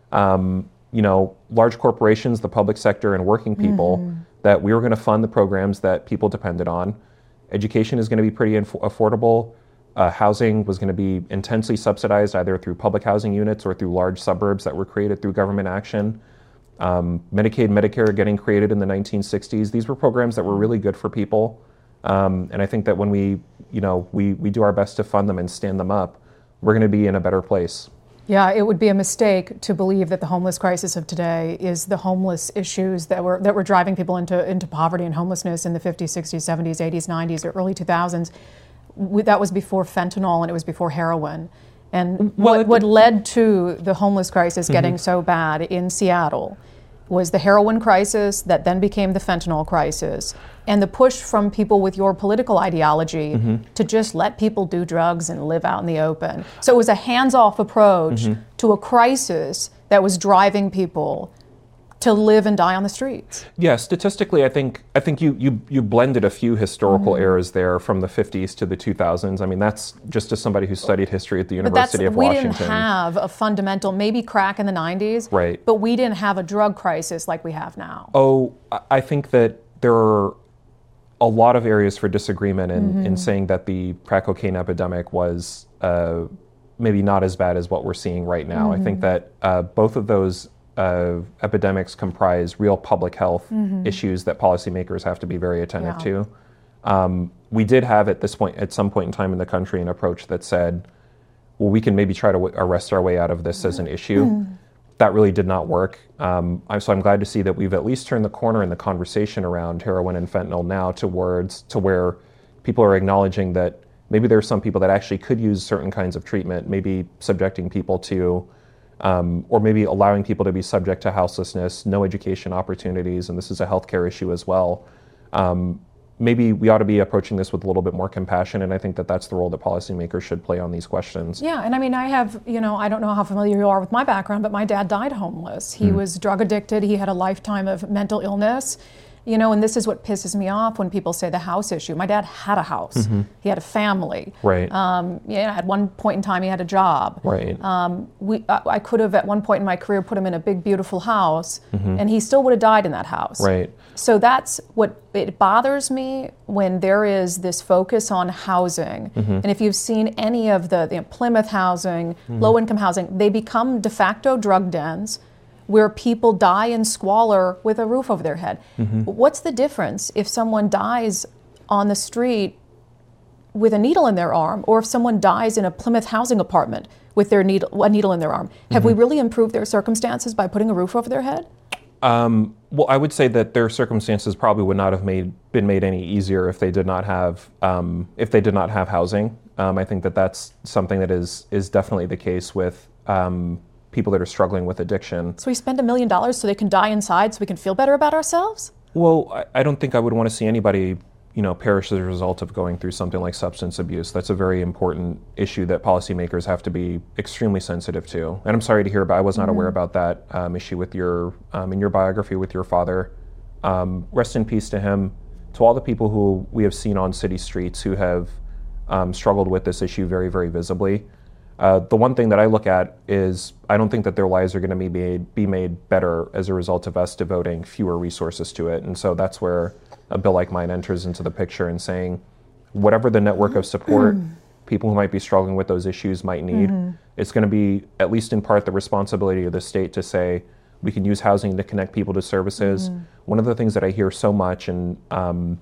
um, you know, large corporations, the public sector, and working people, mm-hmm. that we were going to fund the programs that people depended on. Education is going to be pretty inf- affordable. Uh, housing was going to be intensely subsidized either through public housing units or through large suburbs that were created through government action. Um, Medicaid, Medicare getting created in the nineteen sixties. These were programs that were really good for people. Um, and I think that when we, you know, we, we do our best to fund them and stand them up, we're going to be in a better place. Yeah, it would be a mistake to believe that the homeless crisis of today is the homeless issues that were that were driving people into, into poverty and homelessness in the fifties, sixties, seventies, eighties, nineties, or early two thousands. That was before fentanyl and it was before heroin. And well, what, what led to the homeless crisis mm-hmm. getting so bad in Seattle was the heroin crisis that then became the fentanyl crisis, and the push from people with your political ideology mm-hmm. to just let people do drugs and live out in the open. So it was a hands-off approach mm-hmm. to a crisis that was driving people to live and die on the streets. Yeah, statistically, I think I think you you you blended a few historical mm-hmm. eras there from the fifties to the two thousands. I mean, that's just as somebody who studied history at the University of we Washington. We didn't have a fundamental, maybe crack in the nineties, right? But we didn't have a drug crisis like we have now. Oh, I think that there are a lot of areas for disagreement in, mm-hmm. in saying that the crack cocaine epidemic was uh, maybe not as bad as what we're seeing right now. Mm-hmm. I think that uh, both of those Uh, epidemics comprise real public health mm-hmm. issues that policymakers have to be very attentive yeah. to. Um, we did have at this point, at some point in time in the country, an approach that said, well, we can maybe try to w- arrest our way out of this as an issue. Mm-hmm. That really did not work. Um, I'm, so I'm glad to see that we've at least turned the corner in the conversation around heroin and fentanyl now towards to where people are acknowledging that maybe there are some people that actually could use certain kinds of treatment, maybe subjecting people to Um, or maybe allowing people to be subject to houselessness, no education opportunities, and this is a healthcare issue as well. Um, maybe we ought to be approaching this with a little bit more compassion, and I think that that's the role that policymakers should play on these questions. Yeah, and I mean, I have, you know, I don't know how familiar you are with my background, but my dad died homeless. He mm. was drug addicted. He had a lifetime of mental illness. You know, and this is what pisses me off when people say the house issue. My dad had a house. Mm-hmm. He had a family. Right. Um, yeah, at one point in time, he had a job. Right. Um, we, I, I could have, at one point in my career, put him in a big, beautiful house, mm-hmm. and he still would have died in that house. Right. So that's what, it bothers me when there is this focus on housing. Mm-hmm. And if you've seen any of the, the Plymouth housing, mm-hmm. low-income housing, they become de facto drug dens, where people die in squalor with a roof over their head. Mm-hmm. What's the difference if someone dies on the street with a needle in their arm, or if someone dies in a Plymouth housing apartment with their needle, a needle in their arm? Have mm-hmm. we really improved their circumstances by putting a roof over their head? Um, well, I would say that their circumstances probably would not have made been made any easier if they did not have um, if they did not have housing. Um, I think that that's something that is is definitely the case with Um, people that are struggling with addiction. So we spend a million dollars so they can die inside so we can feel better about ourselves? Well, I, I don't think I would want to see anybody, you know, perish as a result of going through something like substance abuse. That's a very important issue that policymakers have to be extremely sensitive to. And I'm sorry to hear about, I was not mm-hmm. aware about that um, issue with your, um, in your biography with your father. Um, rest in peace to him. To all the people who we have seen on city streets who have um, struggled with this issue very, very visibly. Uh, the one thing that I look at is I don't think that their lives are going to be made be made better as a result of us devoting fewer resources to it. And so that's where a bill like mine enters into the picture and saying, whatever the network of support people who might be struggling with those issues might need, mm-hmm. it's going to be, at least in part, the responsibility of the state to say, we can use housing to connect people to services. Mm-hmm. One of the things that I hear so much and um,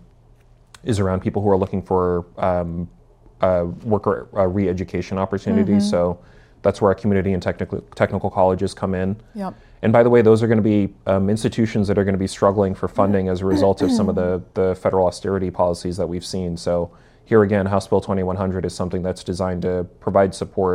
is around people who are looking for um, Uh, worker uh, re-education opportunities. Mm-hmm. So that's where our community and technical technical colleges come in. Yep. And by the way, those are going to be um, institutions that are going to be struggling for funding as a result of some of the, the federal austerity policies that we've seen. So here again, House Bill twenty-one hundred is something that's designed to provide support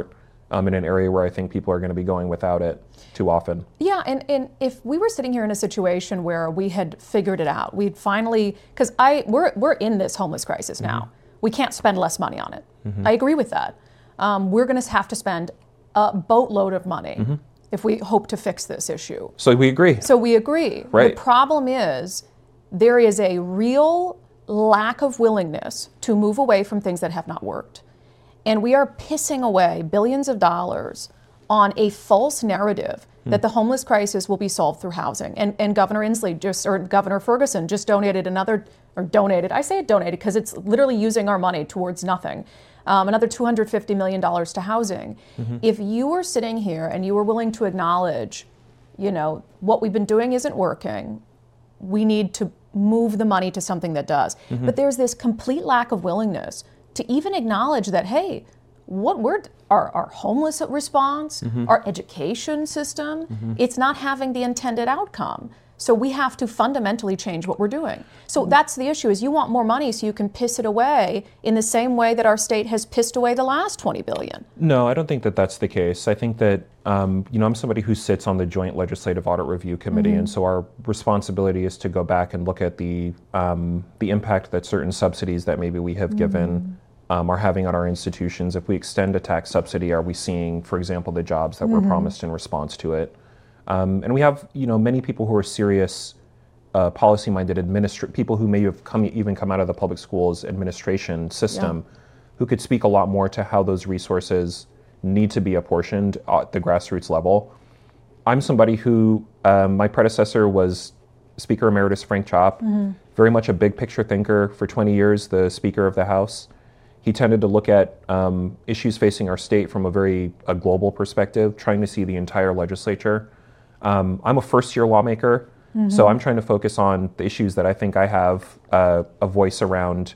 um, in an area where I think people are going to be going without it too often. Yeah, and, and if we were sitting here in a situation where we had figured it out, we'd finally, because I we're we're in this homeless crisis now. Mm-hmm. We can't spend less money on it. Mm-hmm. I agree with that. Um, we're going to have to spend a boatload of money mm-hmm. if we hope to fix this issue. So we agree. So we agree. Right. The problem is there is a real lack of willingness to move away from things that have not worked. And we are pissing away billions of dollars on a false narrative mm. that the homeless crisis will be solved through housing. And, and Governor Inslee just, or Governor Ferguson just donated another, or donated, I say it donated because it's literally using our money towards nothing, um, another two hundred fifty million dollars to housing. Mm-hmm. If you were sitting here and you were willing to acknowledge, you know, what we've been doing isn't working, we need to move the money to something that does. Mm-hmm. But there's this complete lack of willingness to even acknowledge that, hey, what we're our, our homeless response, mm-hmm. our education system, mm-hmm. it's not having the intended outcome. So we have to fundamentally change what we're doing. So mm-hmm. that's the issue, is you want more money so you can piss it away in the same way that our state has pissed away the last twenty billion dollars. No, I don't think that that's the case. I think that, um, you know, I'm somebody who sits on the Joint Legislative Audit Review Committee, mm-hmm. and so our responsibility is to go back and look at the um, the impact that certain subsidies that maybe we have mm-hmm. given um, are having on our institutions. If we extend a tax subsidy, are we seeing, for example, the jobs that mm-hmm. were promised in response to it? Um, and we have, you know, many people who are serious, uh, policy-minded administra- people who may have come even come out of the public schools administration system, yeah. who could speak a lot more to how those resources need to be apportioned at the grassroots level. I'm somebody who, um, my predecessor was Speaker Emeritus Frank Chopp, mm-hmm. very much a big picture thinker for twenty years, the Speaker of the House. He tended to look at um, issues facing our state from a very a global perspective, trying to see the entire legislature. Um, I'm a first-year lawmaker, mm-hmm. so I'm trying to focus on the issues that I think I have uh, a voice around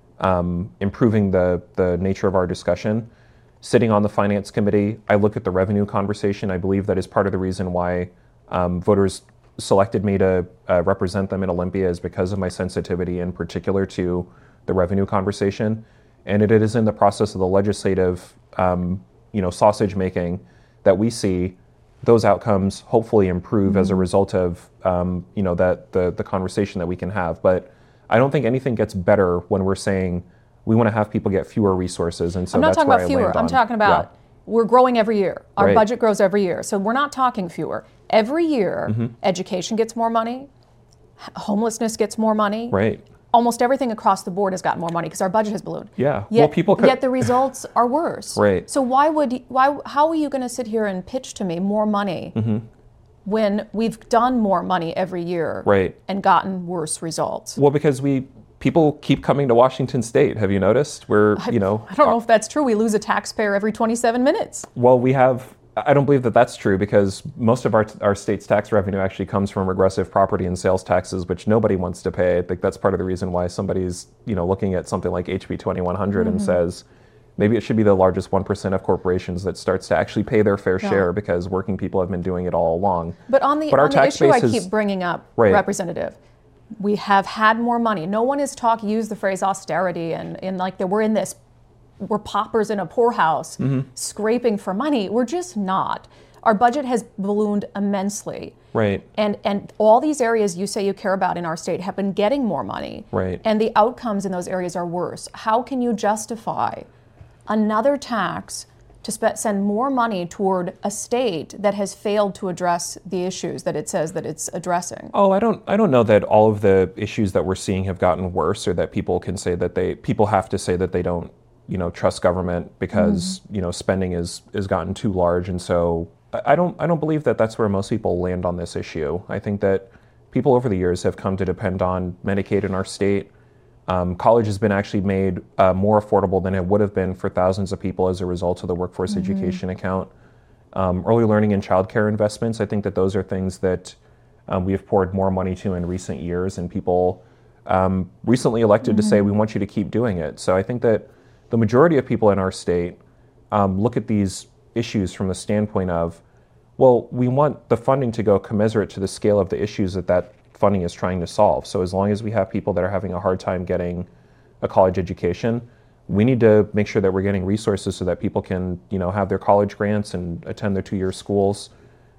um, improving the, the nature of our discussion. Sitting on the Finance Committee, I look at the revenue conversation. I believe that is part of the reason why um, voters selected me to uh, represent them in Olympia, is because of my sensitivity in particular to the revenue conversation. And it, it is in the process of the legislative um, you know, sausage making that we see those outcomes hopefully improve mm-hmm. as a result of um, you know that the the conversation that we can have. But I don't think anything gets better when we're saying we want to have people get fewer resources. And so I'm not that's talking where about I fewer. land I'm on. talking about yeah. we're growing every year. Our right. budget grows every year. So we're not talking fewer. Every year, mm-hmm. education gets more money, homelessness gets more money. Right. Almost everything across the board has gotten more money because our budget has ballooned. Yeah. Yet, well, people could... yet the results are worse. Right. So why would why how are you going to sit here and pitch to me more money mm-hmm. when we've done more money every year right. and gotten worse results? Well, because we people keep coming to Washington State. Have you noticed? We're I, you know I don't know our, if that's true. We lose a taxpayer every twenty-seven minutes. Well, we have. I don't believe that that's true, because most of our our state's tax revenue actually comes from regressive property and sales taxes, which nobody wants to pay. I think that's part of the reason why somebody's you know looking at something like H B twenty-one hundred mm-hmm. and says maybe it should be the largest one percent of corporations that starts to actually pay their fair yeah. share, because working people have been doing it all along. But on the, but on the issue I is, keep bringing up, right. Representative, we have had more money. No one is talking, use the phrase austerity and, and like that we're in this, we're paupers in a poorhouse mm-hmm. scraping for money. We're just not. Our budget has ballooned immensely. Right. And and all these areas you say you care about in our state have been getting more money. Right. And the outcomes in those areas are worse. How can you justify another tax to spe- send more money toward a state that has failed to address the issues that it says that it's addressing? Oh, I don't I don't know that all of the issues that we're seeing have gotten worse, or that people can say that they people have to say that they don't, you know, trust government because, mm-hmm. you know, spending is is gotten too large. And so I don't I don't believe that that's where most people land on this issue. I think that people over the years have come to depend on Medicaid in our state. Um, college has been actually made uh, more affordable than it would have been for thousands of people as a result of the workforce mm-hmm. education account. Um, early learning and childcare investments, I think that those are things that um, we have poured more money to in recent years, and people um, recently elected mm-hmm. to say, we want you to keep doing it. So I think that the majority of people in our state um, look at these issues from the standpoint of, well, we want the funding to go commensurate to the scale of the issues that that funding is trying to solve. So as long as we have people that are having a hard time getting a college education, we need to make sure that we're getting resources so that people can, you know, have their college grants and attend their two-year schools.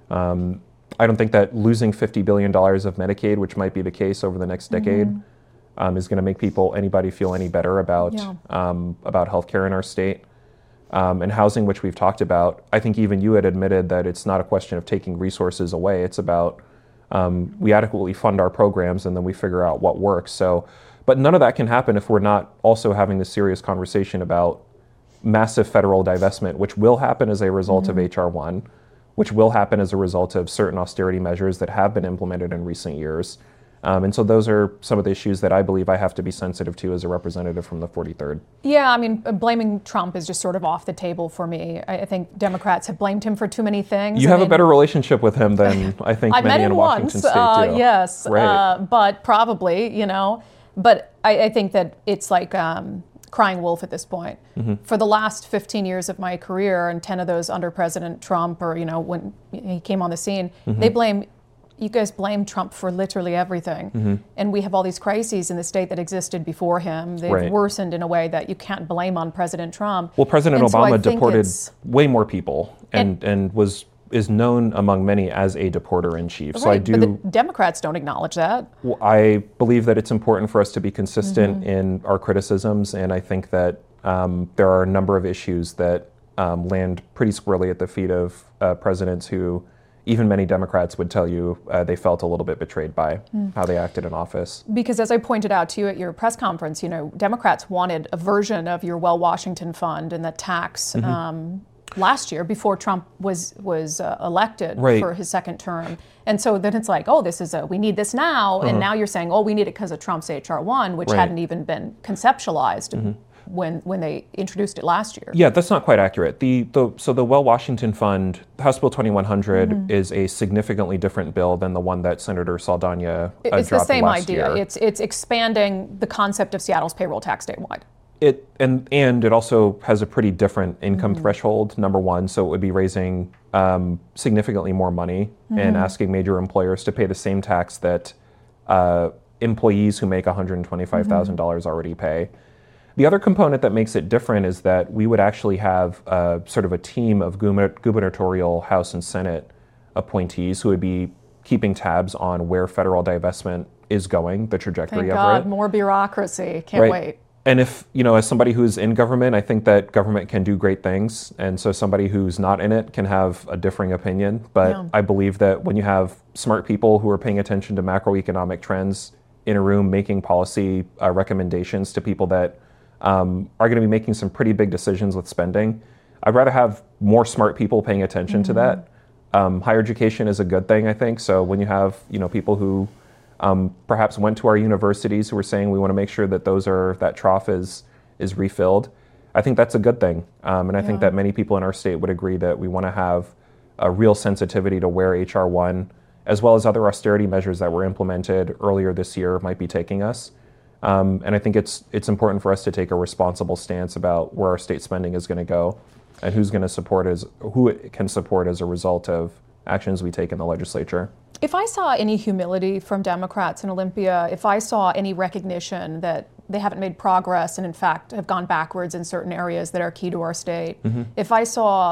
Um, I don't think that losing fifty billion dollars of Medicaid, which might be the case over the next decade, mm-hmm. um, is going to make people, anybody feel any better about yeah. um, about healthcare in our state. Um, and housing, which we've talked about. I think even you had admitted that it's not a question of taking resources away. It's about um, we adequately fund our programs and then we figure out what works. So, but none of that can happen if we're not also having this serious conversation about massive federal divestment, which will happen as a result mm-hmm. of H R one, which will happen as a result of certain austerity measures that have been implemented in recent years. Um, and so those are some of the issues that I believe I have to be sensitive to as a representative from the forty-third. Yeah, I mean, blaming Trump is just sort of off the table for me. I, I think Democrats have blamed him for too many things. You I have mean, a better relationship with him than I think I many met him in Washington once, State uh, do. yes, right. uh, but probably, you know. But I, I think that it's like um, crying wolf at this point. Mm-hmm. For the last fifteen years of my career, and ten of those under President Trump, or, you know, when he came on the scene, mm-hmm. they blame You guys blame Trump for literally everything. Mm-hmm. And we have all these crises in the state that existed before him. They've right. worsened in a way that you can't blame on President Trump. Well, President and Obama so deported way more people and, and, and was is known among many as a deporter-in-chief. Right, so I do, but the Democrats don't acknowledge that. Well, I believe that it's important for us to be consistent mm-hmm. in our criticisms, and I think that um, there are a number of issues that um, land pretty squarely at the feet of uh, presidents who even many Democrats would tell you uh, they felt a little bit betrayed by mm. how they acted in office. Because as I pointed out to you at your press conference, you know, Democrats wanted a version of your Well Washington Fund and the tax mm-hmm. um, last year before Trump was was uh, elected right. for his second term. And so then it's like, oh, this is a, we need this now. Uh-huh. And now you're saying, oh, we need it because of Trump's H R one, which right. hadn't even been conceptualized. Mm-hmm. when when they introduced it last year. Yeah, that's not quite accurate. The, the So the Well Washington Fund, House Bill twenty-one hundred, mm-hmm. is a significantly different bill than the one that Senator Saldana uh, it's dropped last year. It's the same idea. It's it's expanding the concept of Seattle's payroll tax statewide. It and and it also has a pretty different income mm-hmm. threshold, number one, so it would be raising um, significantly more money mm-hmm. and asking major employers to pay the same tax that uh, employees who make one hundred twenty-five thousand dollars mm-hmm. already pay. The other component that makes it different is that we would actually have uh, sort of a team of gubernatorial House and Senate appointees who would be keeping tabs on where federal divestment is going, the trajectory Thank of God, it. More bureaucracy. Can't right. wait. And if, you know, as somebody who's in government, I think that government can do great things. And so somebody who's not in it can have a differing opinion. But yeah. I believe that when you have smart people who are paying attention to macroeconomic trends in a room making policy uh, recommendations to people that um, are going to be making some pretty big decisions with spending, I'd rather have more smart people paying attention mm-hmm. to that. Um, higher education is a good thing, I think. So when you have, you know, people who Um, perhaps went to our universities who are saying we want to make sure that those are that trough is is refilled, I think that's a good thing. Um, and I yeah. think that many people in our state would agree that we want to have a real sensitivity to where H R one, as well as other austerity measures that were implemented earlier this year, might be taking us. Um, and I think it's it's important for us to take a responsible stance about where our state spending is going to go and who's going to support as who it can support as a result of actions we take in the legislature. If I saw any humility from Democrats in Olympia, if I saw any recognition that they haven't made progress and in fact have gone backwards in certain areas that are key to our state, mm-hmm. if I saw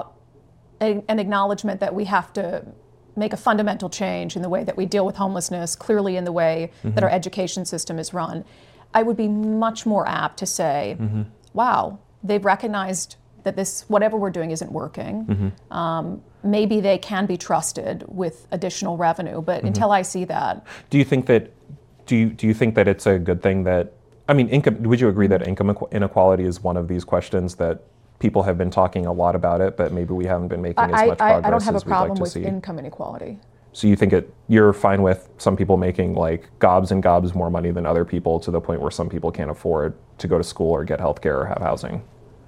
a, an acknowledgement that we have to make a fundamental change in the way that we deal with homelessness, clearly in the way mm-hmm. that our education system is run, I would be much more apt to say, mm-hmm. wow, they've recognized that this, whatever we're doing isn't working. Mm-hmm. Um, maybe they can be trusted with additional revenue, but mm-hmm. until I see that. Do you think that, do you, do you think that it's a good thing that, I mean, income, would you agree that income inequality is one of these questions that people have been talking a lot about it, but maybe we haven't been making I, as much I, progress I don't have as a problem we'd like with to see? income inequality. So you think it, you're fine with some people making like gobs and gobs more money than other people to the point where some people can't afford to go to school or get healthcare or have housing?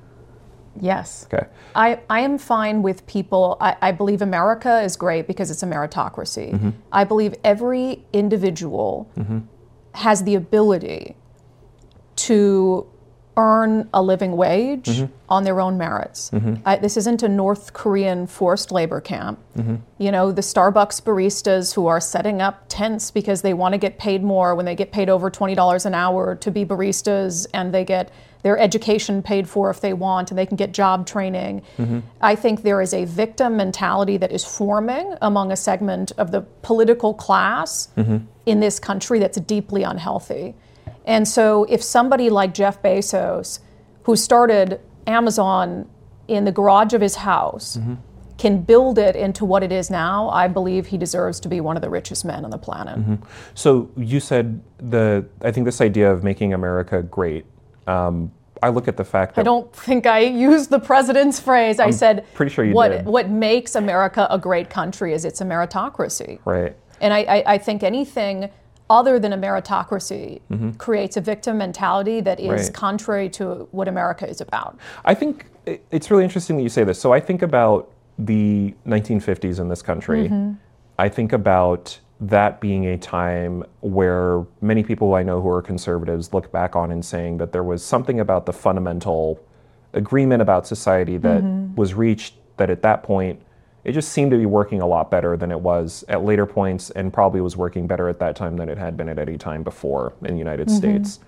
Yes. Okay. I, I am fine with people. I, I believe America is great because it's a meritocracy. Mm-hmm. I believe every individual mm-hmm. has the ability to earn a living wage Mm-hmm. on their own merits. Mm-hmm. I, this isn't a North Korean forced labor camp. Mm-hmm. You know, the Starbucks baristas who are setting up tents because they want to get paid more when they get paid over twenty dollars an hour to be baristas, and they get their education paid for if they want, and they can get job training. Mm-hmm. I think there is a victim mentality that is forming among a segment of the political class Mm-hmm. in this country that's deeply unhealthy. And so if somebody like Jeff Bezos, who started Amazon in the garage of his house, Mm-hmm. can build it into what it is now, I believe he deserves to be one of the richest men on the planet. Mm-hmm. So you said the, I think this idea of making America great, um, I look at the fact that... I don't think I used the president's phrase. I I'm said, pretty sure you what, did. what makes America a great country is it's a meritocracy. Right. And I, I, I think anything other than a meritocracy Mm-hmm. creates a victim mentality that is Right. contrary to what America is about. I think it- it's really interesting that you say this. So I think about the nineteen fifties in this country. Mm-hmm. I think about that being a time where many people I know who are conservatives look back on and saying that there was something about the fundamental agreement about society that Mm-hmm. was reached, that at that point it just seemed to be working a lot better than it was at later points, and probably was working better at that time than it had been at any time before in the United Mm-hmm. States.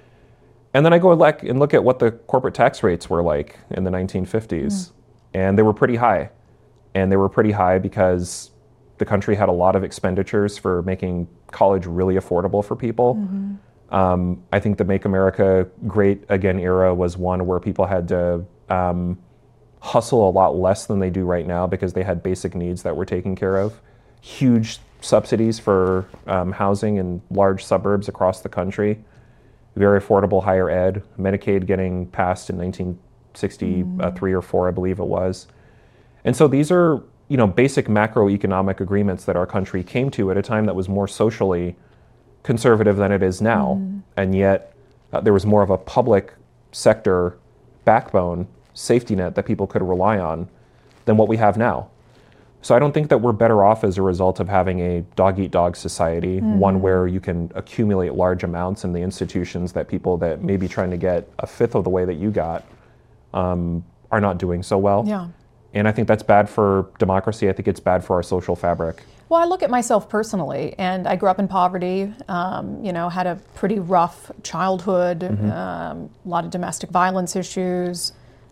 And then I go back and look at what the corporate tax rates were like in the nineteen fifties, and they were pretty high. And they were pretty high because the country had a lot of expenditures for making college really affordable for people. Um, I think the Make America Great Again era was one where people had to um, hustle a lot less than they do right now because they had basic needs that were taken care of. Huge subsidies for um, housing in large suburbs across the country. Very affordable higher ed. Medicaid getting passed in nineteen sixty-three or four, I believe it was. And so these are, you know, basic macroeconomic agreements that our country came to at a time that was more socially conservative than it is now. Mm. And yet uh, there was more of a public sector backbone, safety net that people could rely on than what we have now. So I don't think that we're better off as a result of having a dog-eat-dog society, Mm-hmm. one where you can accumulate large amounts in the institutions that people that may be trying to get a fifth of the way that you got um, are not doing so well. Yeah. And I think that's bad for democracy. I think it's bad for our social fabric. Well, I look at myself personally, and I grew up in poverty, um, you know, had a pretty rough childhood, Mm-hmm. um, a lot of domestic violence issues.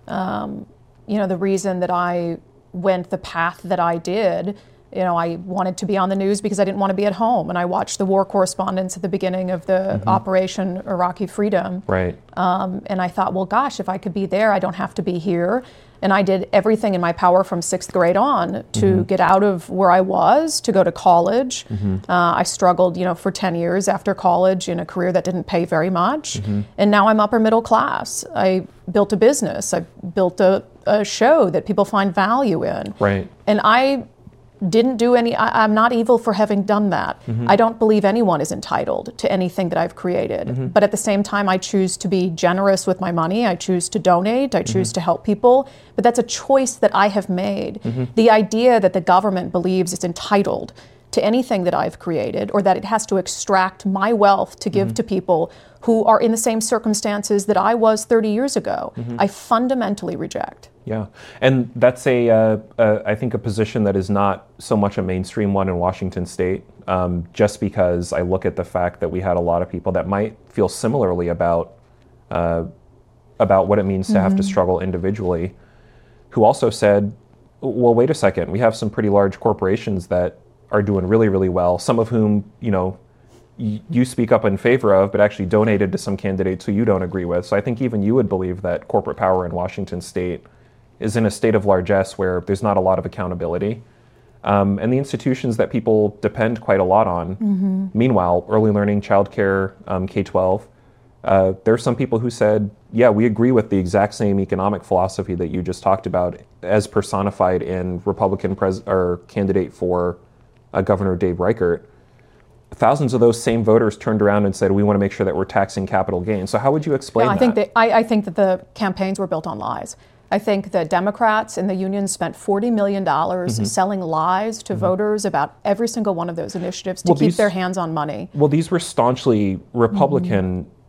Um, you know, the reason that I went the path that I did, you know, I wanted to be on the news because I didn't want to be at home. And I watched the war correspondents at the beginning of the Mm-hmm. Operation Iraqi Freedom. Right. Um, and I thought, well, gosh, if I could be there, I don't have to be here. And I did everything in my power from sixth grade on to Mm-hmm. get out of where I was, to go to college. Mm-hmm. Uh, I struggled, you know, for ten years after college in a career that didn't pay very much. Mm-hmm. And now I'm upper middle class. I built a business. I built a, a show that people find value in. Right. And I didn't do any, I, I'm not evil for having done that. Mm-hmm. I don't believe anyone is entitled to anything that I've created. Mm-hmm. But at the same time, I choose to be generous with my money. I choose to donate. I choose Mm-hmm. to help people. But that's a choice that I have made. Mm-hmm. The idea that the government believes it's entitled to anything that I've created, or that it has to extract my wealth to give Mm-hmm. to people who are in the same circumstances that I was thirty years ago, Mm-hmm. I fundamentally reject. Yeah, and that's a, uh, uh, I think, a position that is not so much a mainstream one in Washington State, um, just because I look at the fact that we had a lot of people that might feel similarly about uh, about what it means to have to struggle individually, who also said, well, wait a second, we have some pretty large corporations that are doing really, really well, some of whom, you know, y- you speak up in favor of, but actually donated to some candidates who you don't agree with. So I think even you would believe that corporate power in Washington State is in a state of largesse where there's not a lot of accountability. Um, and the institutions that people depend quite a lot on. Mm-hmm. Meanwhile, early learning, childcare, um, K twelve, uh, there are some people who said, yeah, we agree with the exact same economic philosophy that you just talked about as personified in Republican pres- or candidate for uh, Governor Dave Reichert. Thousands of those same voters turned around and said, we want to make sure that we're taxing capital gains. So how would you explain Yeah, I that? think that I, I think that the campaigns were built on lies. I think the Democrats and the unions spent forty million dollars Mm-hmm. selling lies to voters about every single one of those initiatives to Well, keep these- their hands on money. Well, these were staunchly Republican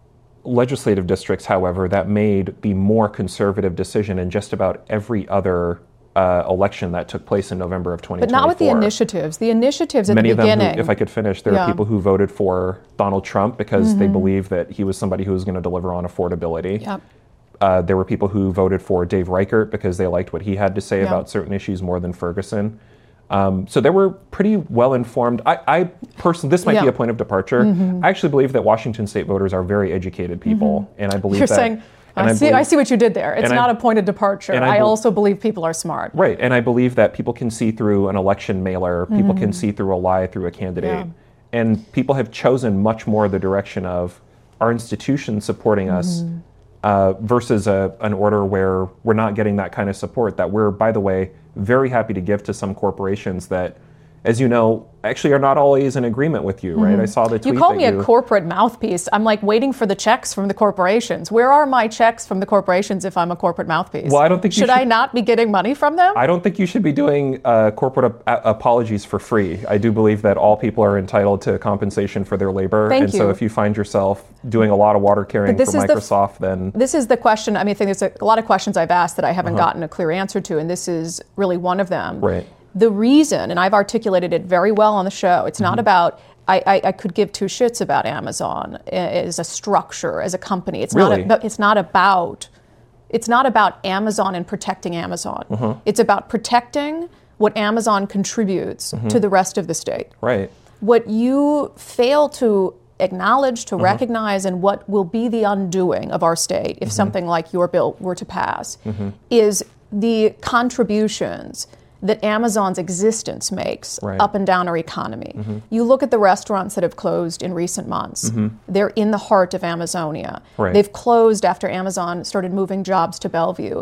legislative districts, however, that made the more conservative decision in just about every other uh, election that took place in November of twenty twenty-four. But not with the initiatives. The initiatives at Many the beginning. of them, who, if I could finish, there Yeah. are people who voted for Donald Trump because mm-hmm. they believed that he was somebody who was going to deliver on affordability. Yep. Uh, there were people who voted for Dave Reichert because they liked what he had to say Yeah. about certain issues more than Ferguson. Um, so they were pretty well informed. I, I personally, this might Yeah. be a point of departure. Mm-hmm. I actually believe that Washington state voters are very educated people, Mm-hmm. and I believe You're that. saying, and I, see, believe, I see what you did there. It's and not I- a point of departure. and I I bel- also believe people are smart. Right, and I believe that people can see through an election mailer, people can see through a lie through a candidate, Yeah. and people have chosen much more the direction of our institutions supporting us uh, versus a, an order where we're not getting that kind of support that we're, by the way, very happy to give to some corporations that, as you know, actually are not always in agreement with you, right? I saw the tweet You called that me you, a corporate mouthpiece. I'm like waiting for the checks from the corporations. Where are my checks from the corporations if I'm a corporate mouthpiece? Well, I don't think you should I should- not be getting money from them? I don't think you should be doing uh, corporate ap- apologies for free. I do believe that all people are entitled to compensation for their labor. Thank and so you. if you find yourself doing a lot of water carrying this for is the f- Microsoft, then This is the question. I mean, I think there's a, a lot of questions I've asked that I haven't Uh-huh. gotten a clear answer to, and this is really one of them. Right. The reason, and I've articulated it very well on the show, it's Mm-hmm. not about, I, I, I could give two shits about Amazon as a structure, as a company. It's Really? not. A, it's not about. It's not about Amazon and protecting Amazon. Uh-huh. It's about protecting what Amazon contributes Mm-hmm. to the rest of the state. right. What you fail to acknowledge, Uh-huh. to recognize, and what will be the undoing of our state if Mm-hmm. something like your bill were to pass, is the contributions that Amazon's existence makes Right. up and down our economy. You look at the restaurants that have closed in recent months. They're in the heart of Amazonia. Right. They've closed after Amazon started moving jobs to Bellevue.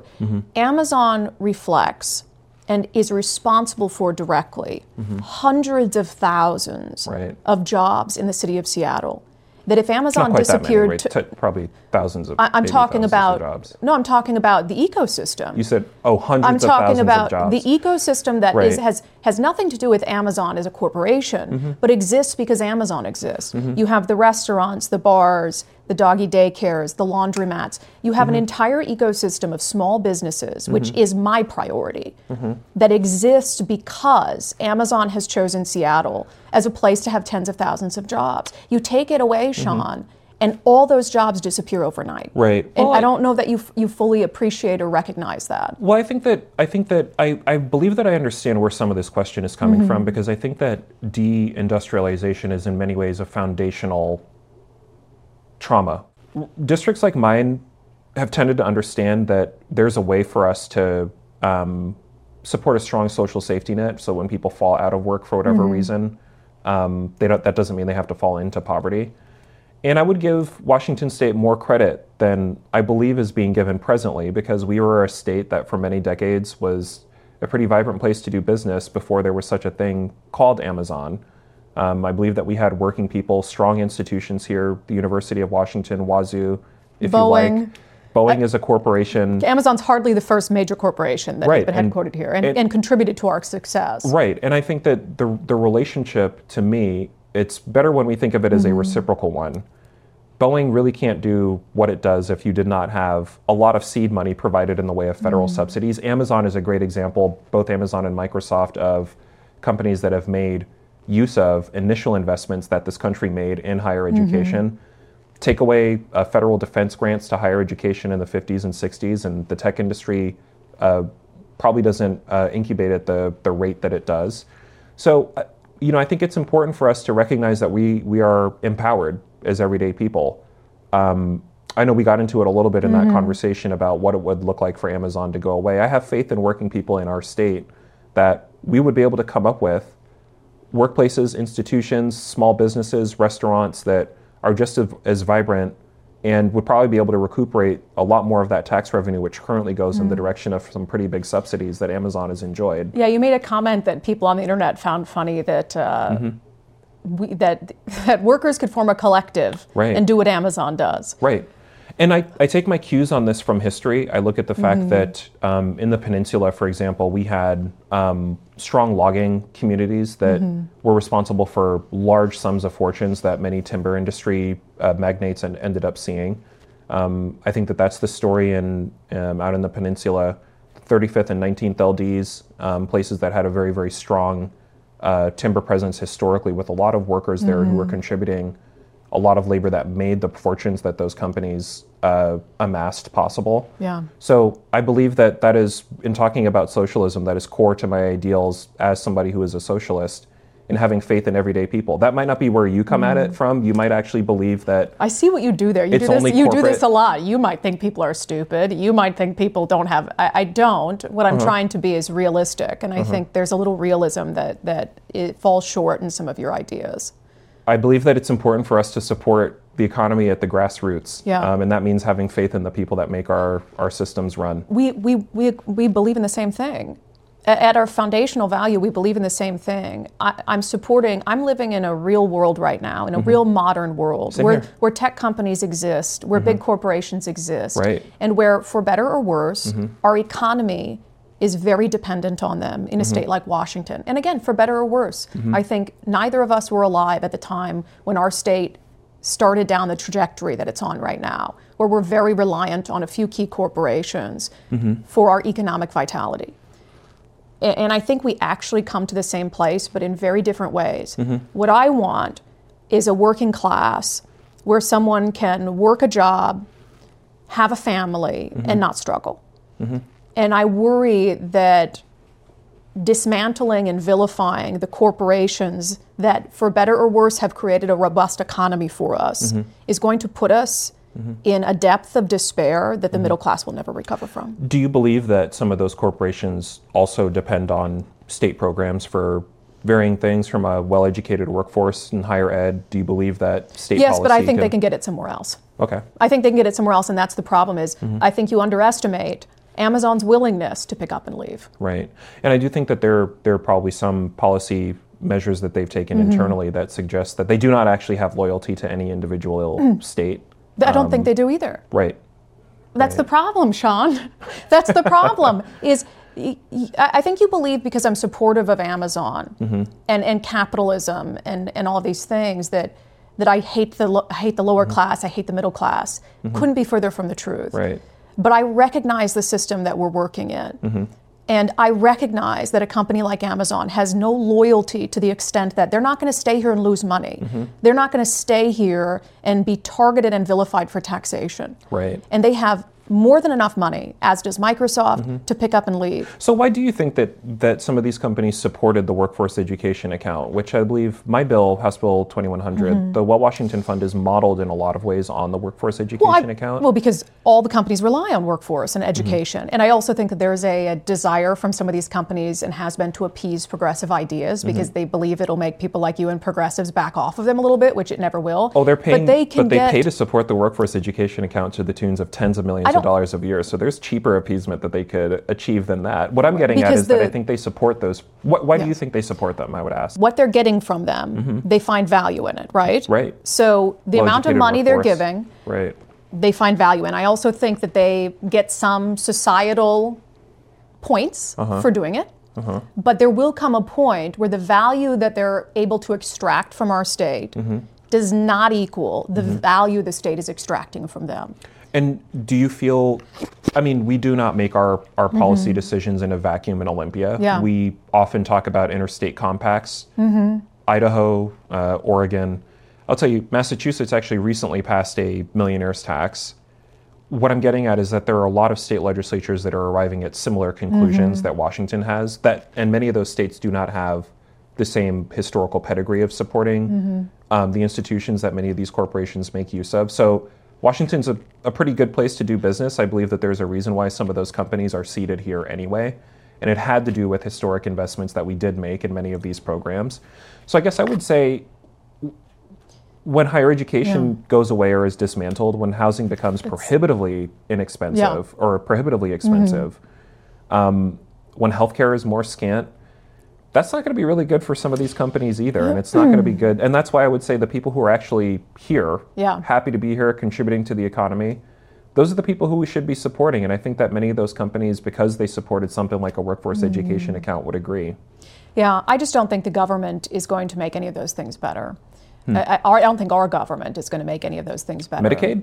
Amazon reflects and is responsible for directly hundreds of thousands Right. of jobs in the city of Seattle. That if Not Amazon quite that many, disappeared, right? to, T- probably thousands of I, I'm maybe talking thousands about of jobs. no, I'm talking about the ecosystem. You said, oh, hundreds I'm of talking thousands about of jobs. the ecosystem that is, Right. has has nothing to do with Amazon as a corporation, Mm-hmm. but exists because Amazon exists. You have the restaurants, the bars, the doggy daycares, the laundromats. You have Mm-hmm. an entire ecosystem of small businesses, which is my priority, Mm-hmm. that exists because Amazon has chosen Seattle as a place to have tens of thousands of jobs. You take it away, Sean, and all those jobs disappear overnight. Mm-hmm. Right. And Well, I I- don't know that you f- you fully appreciate or recognize that. Well, I think that I think that I, I believe that I understand where some of this question is coming Mm-hmm. from, because I think that deindustrialization is in many ways a foundational trauma. Districts like mine have tended to understand that there's a way for us to um, support a strong social safety net. So when people fall out of work for whatever reason, um, they don't. That doesn't mean they have to fall into poverty. And I would give Washington State more credit than I believe is being given presently, because we were a state that for many decades was a pretty vibrant place to do business before there was such a thing called Amazon. Um, I believe that we had working people, strong institutions here, the University of Washington, Wazoo, if Boeing. you like. Boeing is a corporation. Amazon's hardly the first major corporation that Right, has been and- headquartered here and, and- and contributed to our success. Right, and I think that the the relationship, to me, it's better when we think of it as a reciprocal one. Boeing really can't do what it does if you did not have a lot of seed money provided in the way of federal subsidies. Amazon is a great example, both Amazon and Microsoft, of companies that have made use of initial investments that this country made in higher education. Take away uh, federal defense grants to higher education in the fifties and sixties, and the tech industry uh, probably doesn't uh, incubate at the, the rate that it does. So, uh, you know, I think it's important for us to recognize that we we are empowered as everyday people. Um, I know we got into it a little bit in that conversation about what it would look like for Amazon to go away. I have faith in working people in our state that we would be able to come up with workplaces, institutions, small businesses, restaurants that are just as, as vibrant and would probably be able to recuperate a lot more of that tax revenue, which currently goes in the direction of some pretty big subsidies that Amazon has enjoyed. Yeah, you made a comment that people on the internet found funny that uh, we, that that workers could form a collective Right. and do what Amazon does. Right. And I, I take my cues on this from history. I look at the fact that um, in the peninsula, for example, we had um, strong logging communities that were responsible for large sums of fortunes that many timber industry uh, magnates and ended up seeing. Um, I think that that's the story in um, out in the peninsula, thirty-fifth and nineteenth L Ds, um, places that had a very, very strong uh, timber presence historically, with a lot of workers there mm-hmm. who were contributing a lot of labor that made the fortunes that those companies uh, amassed possible. Yeah. So I believe that that is, in talking about socialism, that is core to my ideals as somebody who is a socialist, in having faith in everyday people. That might not be where you come mm. at it from. You might actually believe that I see what you do there. You it's do this, only you corporate. do this a lot. You might think people are stupid. You might think people don't have I, I don't. What I'm uh-huh. trying to be is realistic, and I uh-huh. think there's a little realism that that it falls short in some of your ideas. I believe that it's important for us to support the economy at the grassroots. Yeah. Um, and that means having faith in the people that make our, our systems run. We, we, we, we believe in the same thing. At our foundational value, we believe in the same thing. I, I'm supporting, I'm living in a real world right now, in a mm-hmm. real modern world, Same where, here. where tech companies exist, where mm-hmm. big corporations exist, right. and where, for better or worse, mm-hmm. our economy is very dependent on them in a mm-hmm. state like Washington. And again, for better or worse, mm-hmm. I think neither of us were alive at the time when our state started down the trajectory that it's on right now, where we're very reliant on a few key corporations mm-hmm. for our economic vitality. And I think we actually come to the same place, but in very different ways. Mm-hmm. What I want is a working class where someone can work a job, have a family, mm-hmm. and not struggle. Mm-hmm. And I worry that dismantling and vilifying the corporations that, for better or worse, have created a robust economy for us mm-hmm. is going to put us Mm-hmm. in a depth of despair that the mm-hmm. middle class will never recover from. Do you believe that some of those corporations also depend on state programs for varying things, from a well-educated workforce and higher ed? Do you believe that state yes, policy but I think can... they can get it somewhere else. Okay. I think they can get it somewhere else, and that's the problem is mm-hmm. I think you underestimate Amazon's willingness to pick up and leave. Right. And I do think that there, there are probably some policy measures that they've taken mm-hmm. internally that suggest that they do not actually have loyalty to any individual mm. state. I don't um, think they do either. Right. That's right. the problem, Sean. That's the problem. Is I think you believe, because I'm supportive of Amazon mm-hmm. and, and capitalism and, and all these things, that that I hate the I hate the lower mm-hmm. class, I hate the middle class. Mm-hmm. Couldn't be further from the truth. Right. But I recognize the system that we're working in. Mm-hmm. And I recognize that a company like Amazon has no loyalty to the extent that they're not going to stay here and lose money. Mm-hmm. They're not going to stay here and be targeted and vilified for taxation. Right. And they have more than enough money, as does Microsoft, mm-hmm. to pick up and leave. So why do you think that, that some of these companies supported the workforce education account, which I believe my bill, House Bill twenty-one hundred, mm-hmm. the Well Washington Fund, is modeled in a lot of ways on the workforce education well, I, account? Well, because all the companies rely on workforce and education. Mm-hmm. And I also think that there's a, a desire from some of these companies, and has been, to appease progressive ideas, because mm-hmm. they believe it'll make people like you and progressives back off of them a little bit, which it never will. Oh, they're paying, but they, can but they get, pay to support the workforce education account to the tunes of tens of millions of dollars a year. So there's cheaper appeasement that they could achieve than that. What I'm getting because at is the, that I think they support those. Wh- why yes. do you think they support them, I would ask? What they're getting from them, mm-hmm. they find value in it, right? Right. So the well amount of money workforce. they're giving, right. they find value in. I also think that they get some societal points uh-huh. for doing it. Uh-huh. But there will come a point where the value that they're able to extract from our state mm-hmm. does not equal the mm-hmm. value the state is extracting from them. And do you feel, I mean, we do not make our, our policy mm-hmm. decisions in a vacuum in Olympia. Yeah. We often talk about interstate compacts. Mm-hmm. Idaho, uh, Oregon. I'll tell you, Massachusetts actually recently passed a millionaire's tax. What I'm getting at is that there are a lot of state legislatures that are arriving at similar conclusions mm-hmm. that Washington has, that, and many of those states do not have the same historical pedigree of supporting mm-hmm. um, the institutions that many of these corporations make use of. So Washington's a, a pretty good place to do business. I believe that there's a reason why some of those companies are seated here anyway. And it had to do with historic investments that we did make in many of these programs. So I guess I would say when higher education yeah. goes away or is dismantled, when housing becomes it's, prohibitively inexpensive yeah. or prohibitively expensive, mm-hmm. um, when healthcare is more scant, that's not going to be really good for some of these companies either, and it's not going to be good. And that's why I would say the people who are actually here, yeah. happy to be here, contributing to the economy, those are the people who we should be supporting. And I think that many of those companies, because they supported something like a workforce mm. education account, would agree. Yeah, I just don't think the government is going to make any of those things better. Hmm. I, I, I don't think our government is going to make any of those things better. Medicaid?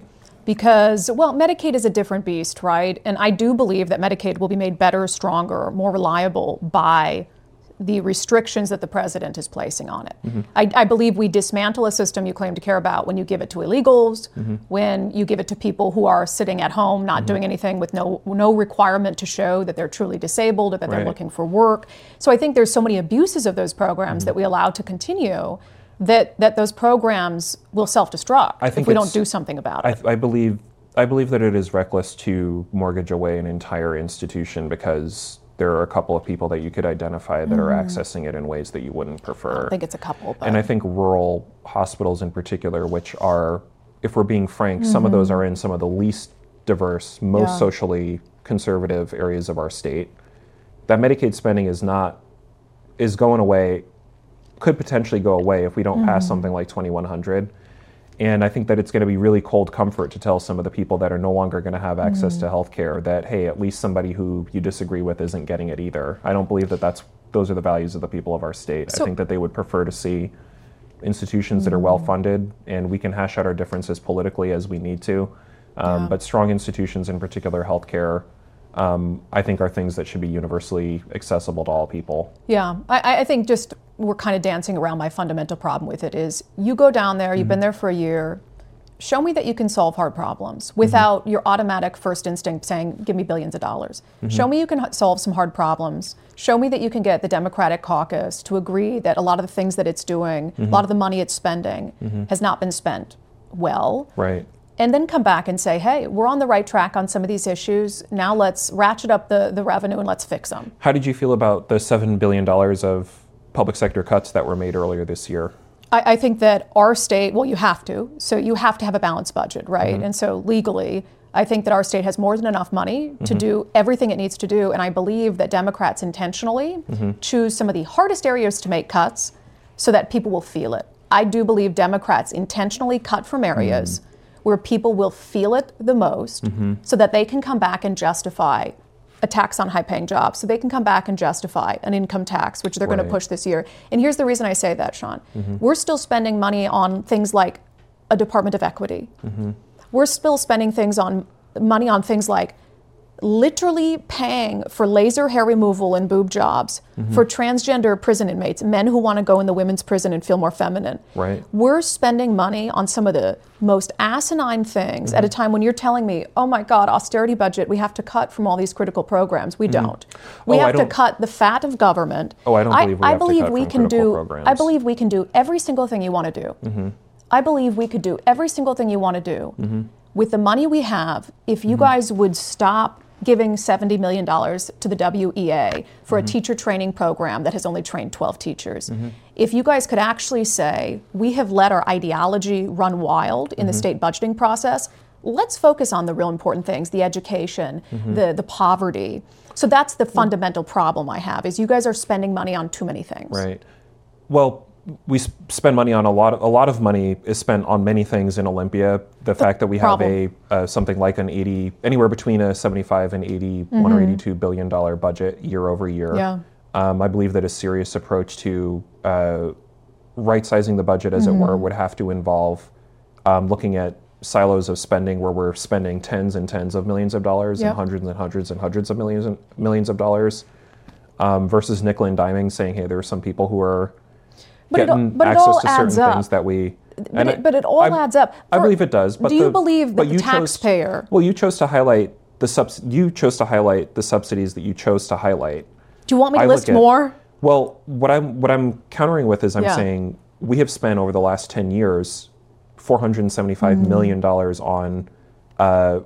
because, well, Medicaid is a different beast, right? And I do believe that Medicaid will be made better, stronger, more reliable by the restrictions that the president is placing on it. Mm-hmm. I, I believe we dismantle a system you claim to care about when you give it to illegals, mm-hmm. when you give it to people who are sitting at home, not mm-hmm. doing anything, with no no requirement to show that they're truly disabled or that right. they're looking for work. So I think there's so many abuses of those programs mm-hmm. that we allow to continue that that those programs will self-destruct I think if we don't do something about it. I, I believe I believe that it is reckless to mortgage away an entire institution because there are a couple of people that you could identify that mm. are accessing it in ways that you wouldn't prefer. I think it's a couple. But... And I think rural hospitals in particular, which are, if we're being frank, mm-hmm. some of those are in some of the least diverse, most yeah. socially conservative areas of our state. That Medicaid spending is not, is going away, could potentially go away if we don't mm-hmm. pass something like twenty-one hundred. And I think that it's going to be really cold comfort to tell some of the people that are no longer going to have access mm-hmm. to health care that, hey, at least somebody who you disagree with isn't getting it either. I don't believe that that's, those are the values of the people of our state. So, I think that they would prefer to see institutions mm-hmm. that are well-funded, and we can hash out our differences politically as we need to. Um, yeah. But strong institutions, in particular healthcare, um, I think are things that should be universally accessible to all people. Yeah, I, I think just we're kind of dancing around my fundamental problem with it is you go down there, you've mm-hmm. been there for a year, show me that you can solve hard problems without mm-hmm. your automatic first instinct saying, give me billions of dollars. Mm-hmm. Show me you can solve some hard problems. Show me that you can get the Democratic caucus to agree that a lot of the things that it's doing, mm-hmm. a lot of the money it's spending mm-hmm. has not been spent well. Right. And then come back and say, hey, we're on the right track on some of these issues. Now let's ratchet up the, the revenue and let's fix them. How did you feel about the seven billion dollars of public sector cuts that were made earlier this year? I, I think that our state, well, you have to. So you have to have a balanced budget, right? Mm-hmm. And so legally, I think that our state has more than enough money to mm-hmm. do everything it needs to do. And I believe that Democrats intentionally mm-hmm. choose some of the hardest areas to make cuts so that people will feel it. I do believe Democrats intentionally cut from areas mm-hmm. where people will feel it the most mm-hmm. so that they can come back and justify a tax on high-paying jobs, so they can come back and justify an income tax, which they're right. going to push this year. And here's the reason I say that, Sean. Mm-hmm. We're still spending money on things like a Department of Equity. Mm-hmm. We're still spending things on money on things like literally paying for laser hair removal and boob jobs mm-hmm. for transgender prison inmates, men who want to go in the women's prison and feel more feminine. Right. We're spending money on some of the most asinine things mm-hmm. at a time when you're telling me, oh my God, austerity budget, we have to cut from all these critical programs. We mm-hmm. don't. We oh, have to cut the fat of government. Oh, I don't believe we I, have I believe to cut we from can critical do, programs. I believe we can do every single thing you want to do. Mm-hmm. I believe we could do every single thing you want to do mm-hmm. with the money we have if you mm-hmm. guys would stop giving seventy million dollars to the W E A for mm-hmm. a teacher training program that has only trained twelve teachers. Mm-hmm. If you guys could actually say, we have let our ideology run wild in mm-hmm. the state budgeting process, let's focus on the real important things, the education, mm-hmm. the, the poverty. So that's the fundamental problem I have, is you guys are spending money on too many things. Right. Well, we spend money on a lot of, a lot of money is spent on many things in Olympia. The, the fact that we have problem. a uh, something like an eighty, anywhere between a seventy-five and eighty-one mm-hmm. or eighty-two billion dollar budget year over year. Yeah. Um, I believe that a serious approach to uh, right-sizing the budget, as mm-hmm. it were, would have to involve um, looking at silos of spending where we're spending tens and tens of millions of dollars yep. and hundreds and hundreds and hundreds of millions and millions of dollars um, versus nickel and diming, saying, hey, there are some people who are But getting it, but access it all to adds certain up. things that we... But it, but it all I, adds up. I For, believe it does. But do you the, believe that the taxpayer... Chose, well, you chose to highlight the subs, You chose to highlight the subsidies that you chose to highlight. Do you want me to I list at, more? Well, what I'm what I'm countering with is I'm yeah. saying we have spent over the last ten years four hundred seventy-five mm-hmm. million dollars on uh,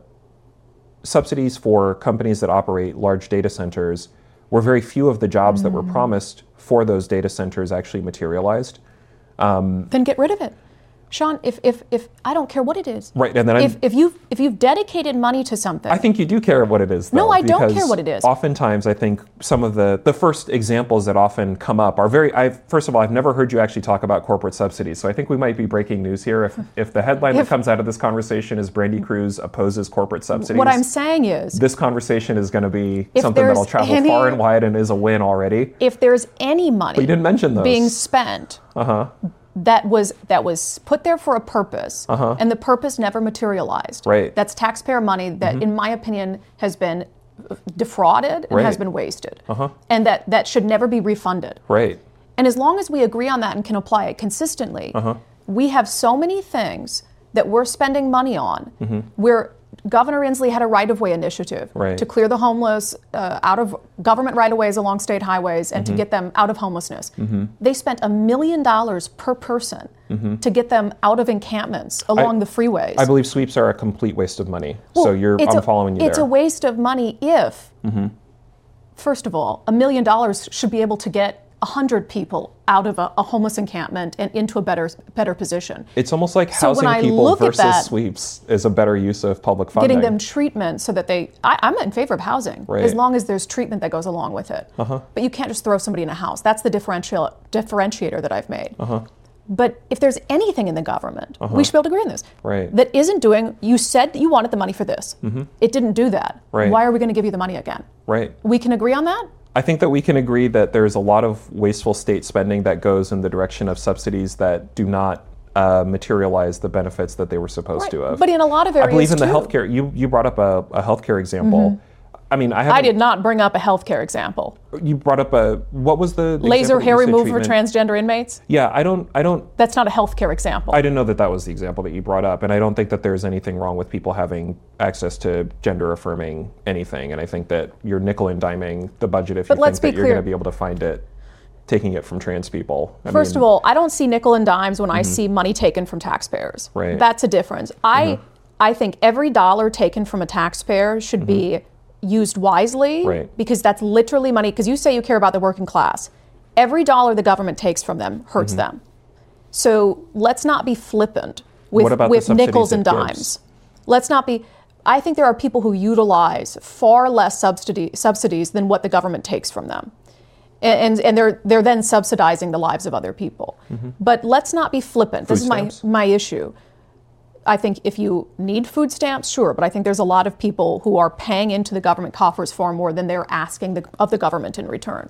subsidies for companies that operate large data centers, where very few of the jobs mm-hmm. that were promised for those data centers actually materialized. Um, then get rid of it. Sean, if, if, if I don't care what it is. Right, and then if, if you've if you've dedicated money to something. I think you do care what it is, though. No, I don't care what it is. Oftentimes, I think some of the, the first examples that often come up are very, I've, first of all, I've never heard you actually talk about corporate subsidies, so I think we might be breaking news here if, if the headline if, that comes out of this conversation is Brandy Cruz opposes corporate subsidies. What I'm saying is... This conversation is going to be something that'll travel any, far and wide and is a win already. If there's any money but you didn't mention those. being spent... Uh-huh. that was that was put there for a purpose, Uh-huh. and the purpose never materialized. Right. That's taxpayer money that, in my opinion, has been defrauded and Right. has been wasted, Uh-huh. and that that should never be refunded. Right. And as long as we agree on that and can apply it consistently, Uh-huh. we have so many things that we're spending money on. Mm-hmm. Where Governor Inslee had a right-of-way initiative Right. to clear the homeless uh, out of government right-of-ways along state highways and Mm-hmm. to get them out of homelessness. They spent a million dollars per person to get them out of encampments along the freeways. I believe sweeps are a complete waste of money. Well, so you're, it's I'm a- following you It's there. a waste of money if, first of all, a million dollars should be able to get one hundred people out of a, a homeless encampment and into a better better position. It's almost like So when housing I people look at versus that- sweeps is a better use of public funding. Getting them treatment so that they, I, I'm in favor of housing, Right. as long as there's treatment that goes along with it. Uh-huh. But you can't just throw somebody in a house. That's the differential differentiator that I've made. Uh-huh. But if there's anything in the government, we should be able to agree on this, Right. that isn't doing, you said that you wanted the money for this. It didn't do that. Right. Why are we going to give you the money again? Right. We can agree on that? I think that we can agree that there's a lot of wasteful state spending that goes in the direction of subsidies that do not uh, materialize the benefits that they were supposed Right. to have. But in a lot of areas I believe in the too. healthcare. You you brought up a, a healthcare example. I mean, I haven't, I did not bring up a healthcare example. You brought up a what was the Laser example that you hair said removal for treatment? transgender inmates? Yeah, I don't I don't That's not a healthcare example. I didn't know that that was the example that you brought up, and I don't think that there's anything wrong with people having access to gender affirming anything. And I think that you're nickel and diming the budget if But you let's think be that you're clear. going to be able to find it, taking it from trans people. I First mean, of all, I don't see nickel and dimes when I see money taken from taxpayers. Right. Mm-hmm. That's a difference. I I think every dollar taken from a taxpayer should be used wisely, Right. because that's literally money. Because you say you care about the working class. Every dollar the government takes from them hurts Mm-hmm. them. So let's not be flippant with, What about the with subsidies nickels it and gives? dimes. Let's not be. I think there are people who utilize far less subsidy, subsidies than what the government takes from them. And, and they're they're then subsidizing the lives of other people. But let's not be flippant. This Food is my stamps? my issue. I think if you need food stamps, sure, but I think there's a lot of people who are paying into the government coffers far more than they're asking the, of the government in return.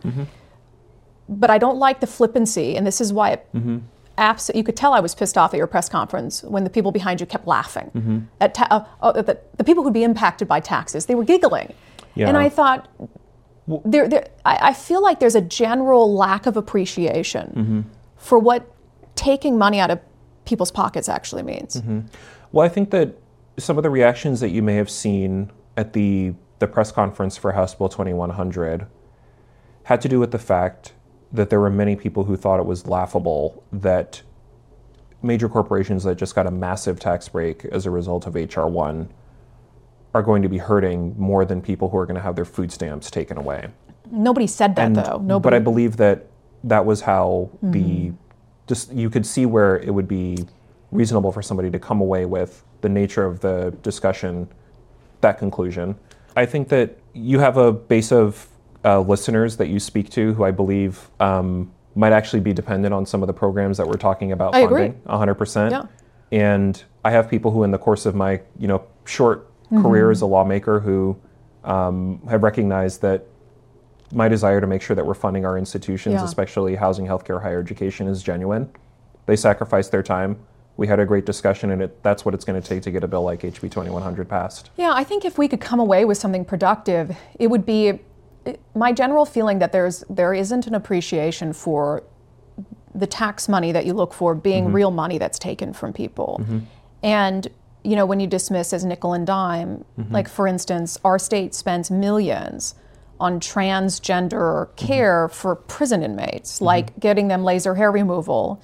But I don't like the flippancy, and this is why it abs- you could tell I was pissed off at your press conference when the people behind you kept laughing. At ta- uh, uh, the, the people who'd be impacted by taxes, they were giggling. Yeah. And I thought, there, there, I, I feel like there's a general lack of appreciation for what taking money out of people's pockets actually means. Well, I think that some of the reactions that you may have seen at the the press conference for House Bill twenty-one hundred had to do with the fact that there were many people who thought it was laughable that major corporations that just got a massive tax break as a result of H R one are going to be hurting more than people who are going to have their food stamps taken away. Nobody said that, And- though. Nobody. But I believe that that was how the just you could see where it would be reasonable for somebody to come away with the nature of the discussion, that conclusion. I think that you have a base of uh, listeners that you speak to who I believe um, might actually be dependent on some of the programs that we're talking about I agree. funding, one hundred percent. Yeah. And I have people who in the course of my, you know, short Mm-hmm. career as a lawmaker who um, have recognized that my desire to make sure that we're funding our institutions, Yeah. especially housing, healthcare, higher education, is genuine. They sacrificed their time. We had a great discussion, and it, that's what it's going to take to get a bill like H B twenty-one hundred passed. Yeah, I think if we could come away with something productive, it would be it- my general feeling that there's there isn't an appreciation for the tax money that you look for being real money that's taken from people. And you know, when you dismiss as nickel and dime, like for instance, our state spends millions on transgender care for prison inmates, like getting them laser hair removal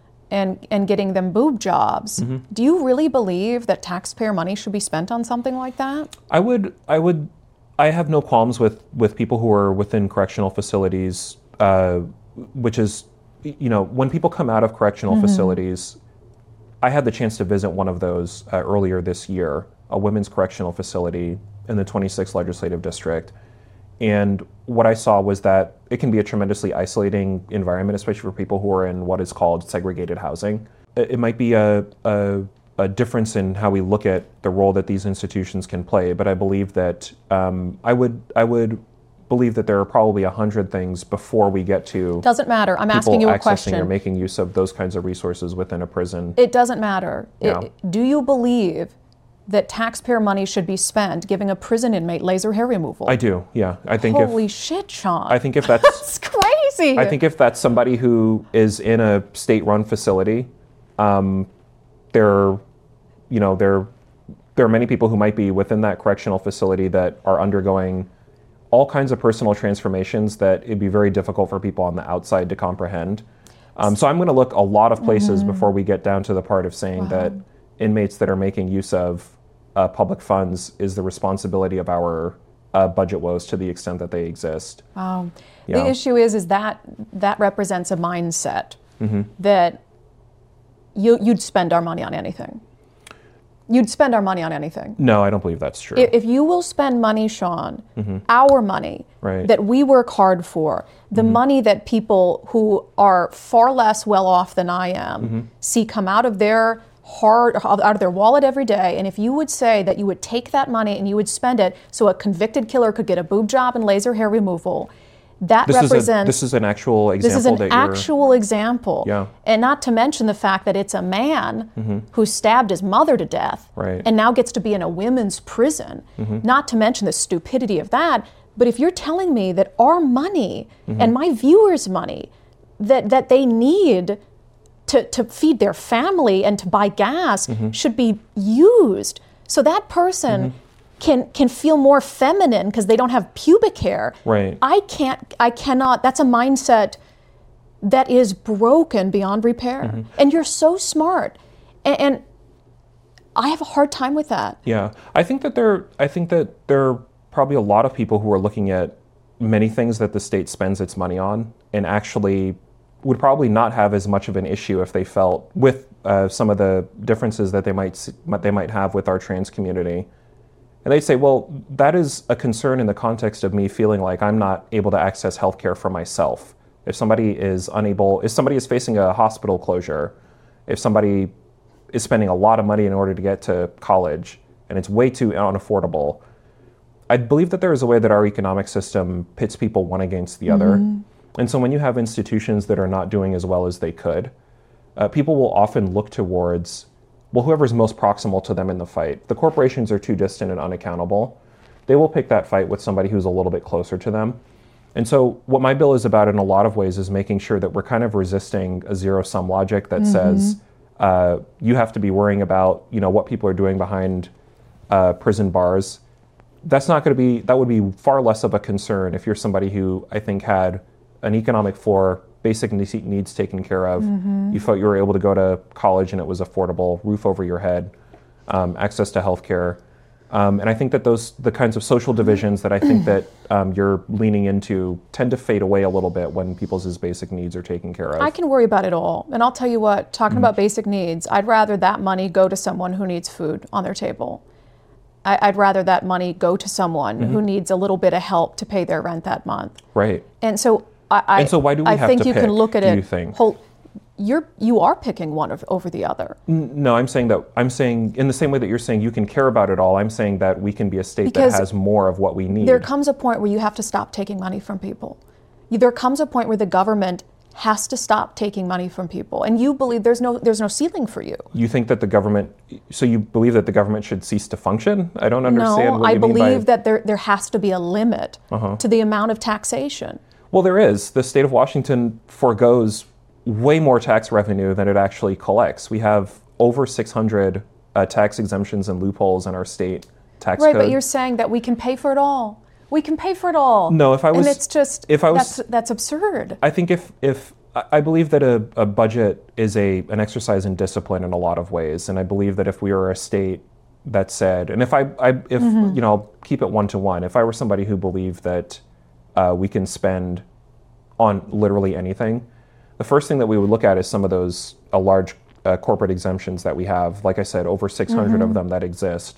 and and getting them boob jobs. Do you really believe that taxpayer money should be spent on something like that? I would, I would, I have no qualms with, with people who are within correctional facilities, uh, which is, you know, when people come out of correctional facilities, I had the chance to visit one of those uh, earlier this year, a women's correctional facility in the twenty-sixth Legislative District. And what I saw was that it can be a tremendously isolating environment, especially for people who are in what is called segregated housing. It, it might be a, a, a difference in how we look at the role that these institutions can play, but I believe that um, I would I would believe that there are probably a hundred things before we get to Doesn't matter. I'm people asking you a accessing question. or making use of those kinds of resources within a prison. It doesn't matter. Yeah. It- do you believe that taxpayer money should be spent giving a prison inmate laser hair removal? I do, yeah. I think Holy if shit, Sean. I think if that's That's crazy. I think if that's somebody who is in a state-run facility, um, there, you know, there, there are many people who might be within that correctional facility that are undergoing all kinds of personal transformations that it'd be very difficult for people on the outside to comprehend. Um, so I'm going to look a lot of places Mm-hmm. before we get down to the part of saying that inmates that are making use of uh, public funds is the responsibility of our uh, budget woes to the extent that they exist. Wow. Yeah. The issue is, is that that represents a mindset Mm-hmm. that you, you'd spend our money on anything. You'd spend our money on anything. No, I don't believe that's true. If, if you will spend money, Sean, our money Right. that we work hard for, the money that people who are far less well off than I am see come out of their hard, out of their wallet every day, and if you would say that you would take that money and you would spend it so a convicted killer could get a boob job and laser hair removal, that this is a, represents this is an actual example this is an that you're actual example. Yeah. And not to mention the fact that it's a man who stabbed his mother to death Right. and now gets to be in a women's prison. Not to mention the stupidity of that. But if you're telling me that our money and my viewers' money that, that they need to, to feed their family and to buy gas should be used so that person can can feel more feminine because they don't have pubic hair. Right. I can't, I cannot, that's a mindset that is broken beyond repair. And you're so smart. And, and I have a hard time with that. Yeah, I think that there. I think that there are probably a lot of people who are looking at many things that the state spends its money on, and actually would probably not have as much of an issue if they felt with uh, some of the differences that they might see, they might have with our trans community. And they'd say, well, that is a concern in the context of me feeling like I'm not able to access healthcare for myself. If somebody is unable, if somebody is facing a hospital closure, if somebody is spending a lot of money in order to get to college and it's way too unaffordable, I believe that there is a way that our economic system pits people one against the other. And so when you have institutions that are not doing as well as they could, uh, people will often look towards, well, whoever's most proximal to them in the fight. The corporations are too distant and unaccountable. They will pick that fight with somebody who's a little bit closer to them. And so what my bill is about in a lot of ways is making sure that we're kind of resisting a zero-sum logic that says uh, you have to be worrying about, you know, what people are doing behind uh, prison bars. That's not going to be, that would be far less of a concern if you're somebody who I think had an economic floor, basic needs taken care of. You felt you were able to go to college and it was affordable, roof over your head, um, access to healthcare. Um, and I think that those, the kinds of social divisions that I think that um, you're leaning into tend to fade away a little bit when people's basic needs are taken care of. I can worry about it all. And I'll tell you what, talking about basic needs, I'd rather that money go to someone who needs food on their table. I, I'd rather that money go to someone who needs a little bit of help to pay their rent that month. Right. And so I, I, And so why do we I have think to you pick, can look at do it. you think? Whole, you're you are picking one of, over the other. No, I'm saying that, I'm saying in the same way that you're saying you can care about it all, I'm saying that we can be a state Because that has more of what we need. There comes a point where you have to stop taking money from people. There comes a point where the government has to stop taking money from people. And you believe there's no there's no ceiling for you. You think that the government, so you believe that the government should cease to function? I don't understand No, what I you mean by... believe that there, there has to be a limit to the amount of taxation. Well, there is. The state of Washington forgoes way more tax revenue than it actually collects. We have over six hundred uh, tax exemptions and loopholes in our state tax Right, code. but you're saying that we can pay for it all. We can pay for it all. No, if I was- And it's just, if I was- that's, that's absurd. I think if if I I believe that a, a budget is a an exercise in discipline in a lot of ways, and I believe that if we were a state that said, and if I, I if Mm-hmm. you know, I'll keep it one to one. If I were somebody who believed that uh, we can spend on literally anything, the first thing that we would look at is some of those uh, large uh, corporate exemptions that we have. Like I said, over six hundred Mm-hmm. of them that exist,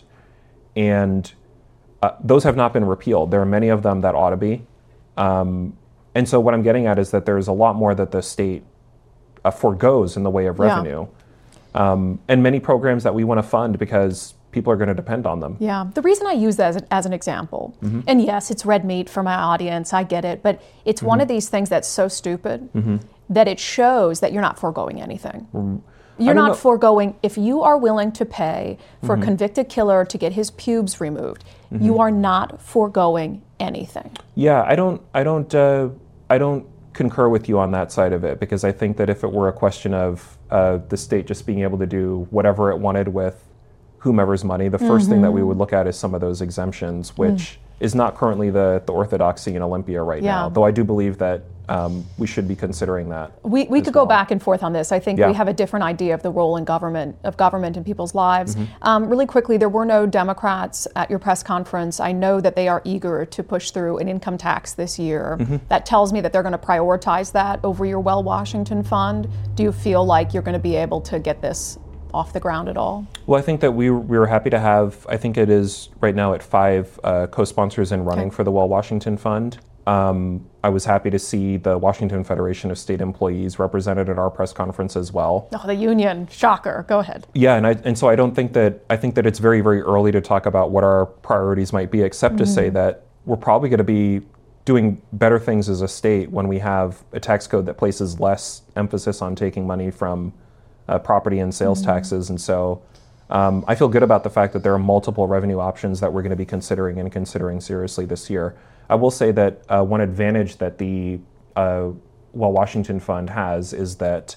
and uh, those have not been repealed. There are many of them that ought to be. Um, And so what I'm getting at is that there's a lot more that the state uh, forgoes in the way of Yeah. revenue. Um, and many programs that we want to fund because people are going to depend on them. Yeah. The reason I use that as, a, as an example, mm-hmm. and yes, it's red meat for my audience, I get it, but it's mm-hmm. one of these things that's so stupid mm-hmm. that it shows that you're not foregoing anything. Mm-hmm. You're not know. foregoing, if you are willing to pay for mm-hmm. a convicted killer to get his pubes removed, mm-hmm. you are not foregoing anything. Yeah, I don't, I don't, uh, I don't concur with you on that side of it, because I think that if it were a question of uh, the state just being able to do whatever it wanted with whomever's money, the first mm-hmm. thing that we would look at is some of those exemptions, which mm. is not currently the, the orthodoxy in Olympia right yeah. now, though I do believe that Um, we should be considering that. We we could well. go back and forth on this. I think yeah. we have a different idea of the role in government of government in people's lives. Mm-hmm. Um, really quickly, there were no Democrats at your press conference. I know that they are eager to push through an income tax this year. Mm-hmm. That tells me that they're going to prioritize that over your Well Washington Fund. Do you feel like you're going to be able to get this off the ground at all? Well, I think that we we were happy to have. I think it is right now at five uh, co-sponsors in running okay. for the Well Washington Fund. Um, I was happy to see the Washington Federation of State Employees represented at our press conference as well. Oh, the union, shocker. Go ahead. Yeah, and I, and so I don't think that, I think that it's very, very early to talk about what our priorities might be, except mm-hmm. to say that we're probably going to be doing better things as a state when we have a tax code that places less emphasis on taking money from uh, property and sales mm-hmm. taxes. And so um, I feel good about the fact that there are multiple revenue options that we're going to be considering and considering seriously this year. I will say that uh, one advantage that the uh, Well Washington Fund has is that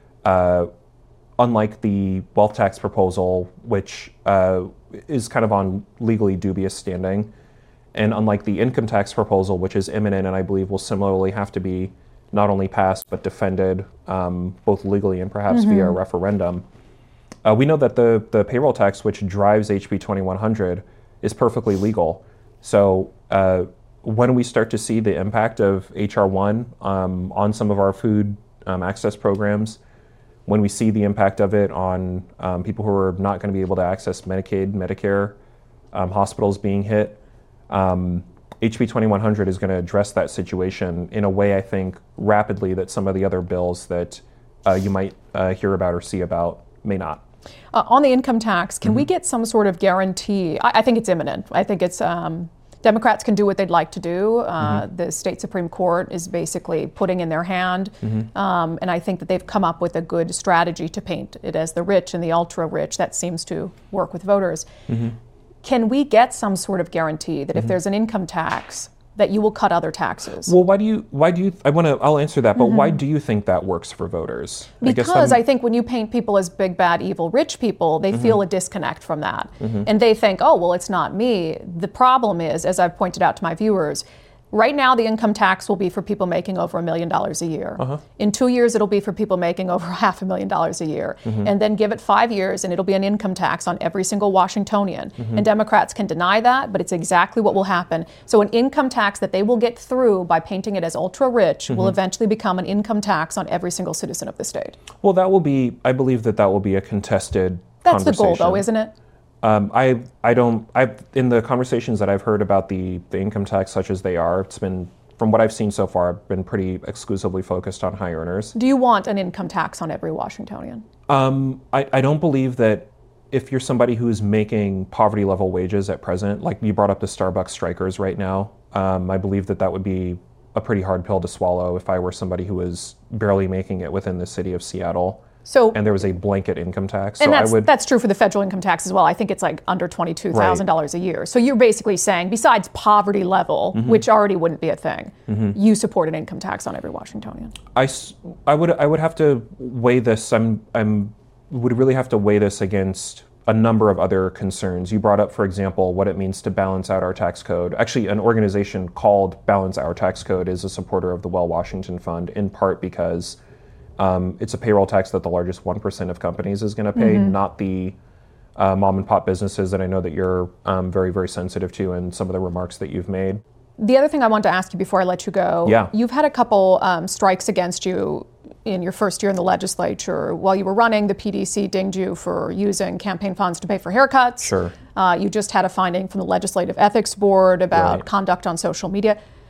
uh, unlike the wealth tax proposal, which uh, is kind of on legally dubious standing, and unlike the income tax proposal, which is imminent and I believe will similarly have to be not only passed but defended um, both legally and perhaps mm-hmm. via a referendum, uh, we know that the, the payroll tax, which drives H B twenty-one hundred, is perfectly legal. So uh, when we start to see the impact of H R one um, on some of our food um, access programs, when we see the impact of it on um, people who are not going to be able to access Medicaid, Medicare, um, hospitals being hit, um, H B twenty-one hundred is going to address that situation in a way, I think, rapidly that some of the other bills that uh, you might uh, hear about or see about may not. Uh, on the income tax, can mm-hmm. we get some sort of guarantee? I, I think it's imminent. I think it's... Um, Democrats can do what they'd like to do. Uh, mm-hmm. The state Supreme Court is basically putting in their hand. Mm-hmm. Um, and I think that they've come up with a good strategy to paint it as the rich and the ultra-rich. That seems to work with voters. Mm-hmm. Can we get some sort of guarantee that mm-hmm. if there's an income tax, that you will cut other taxes? Well, why do you, why do you, I want to, I'll answer that, but mm-hmm. why do you think that works for voters? Because I, I think when you paint people as big, bad, evil, rich people, they mm-hmm. feel a disconnect from that. Mm-hmm. And they think, oh, well, it's not me. The problem is, as I've pointed out to my viewers, right now the income tax will be for people making over a million dollars a year. Uh-huh. In two years, it'll be for people making over half a million dollars a year. Mm-hmm. And then give it five years and it'll be an income tax on every single Washingtonian. Mm-hmm. And Democrats can deny that, but it's exactly what will happen. So an income tax that they will get through by painting it as ultra-rich mm-hmm. will eventually become an income tax on every single citizen of the state. Well, that will be, I believe that that will be a contested That's the goal, though, isn't it? Um, I I don't I in the conversations that I've heard about the, the income tax such as they are, it's been, from what I've seen so far, been pretty exclusively focused on high earners. Do you want an income tax on every Washingtonian? Um, I, I don't believe that if you're somebody who's making poverty level wages at present, like you brought up the Starbucks strikers right now, um, I believe that that would be a pretty hard pill to swallow if I were somebody who was barely making it within the city of Seattle. So, and there was a blanket income tax. And so that's, I would, that's true for the federal income tax as well. I think it's like under twenty-two thousand dollars right. a year. So you're basically saying, besides poverty level, mm-hmm. which already wouldn't be a thing, mm-hmm. you support an income tax on every Washingtonian. I, I, would, I would have to weigh this, I'm, I'm would really have to weigh this against a number of other concerns. You brought up, for example, what it means to balance out our tax code. Actually, an organization called Balance Our Tax Code is a supporter of the Well Washington Fund, in part because Um, it's a payroll tax that the largest one percent of companies is going to pay, mm-hmm. not the uh, mom and pop businesses that I know that you're um, very, very sensitive to in some of the remarks that you've made. The other thing I want to ask you before I let you go, yeah. you've had a couple um, strikes against you in your first year in the legislature. While you were running, the P D C dinged you for using campaign funds to pay for haircuts. Sure. Uh, you just had a finding from the Legislative Ethics Board about right. conduct on social media.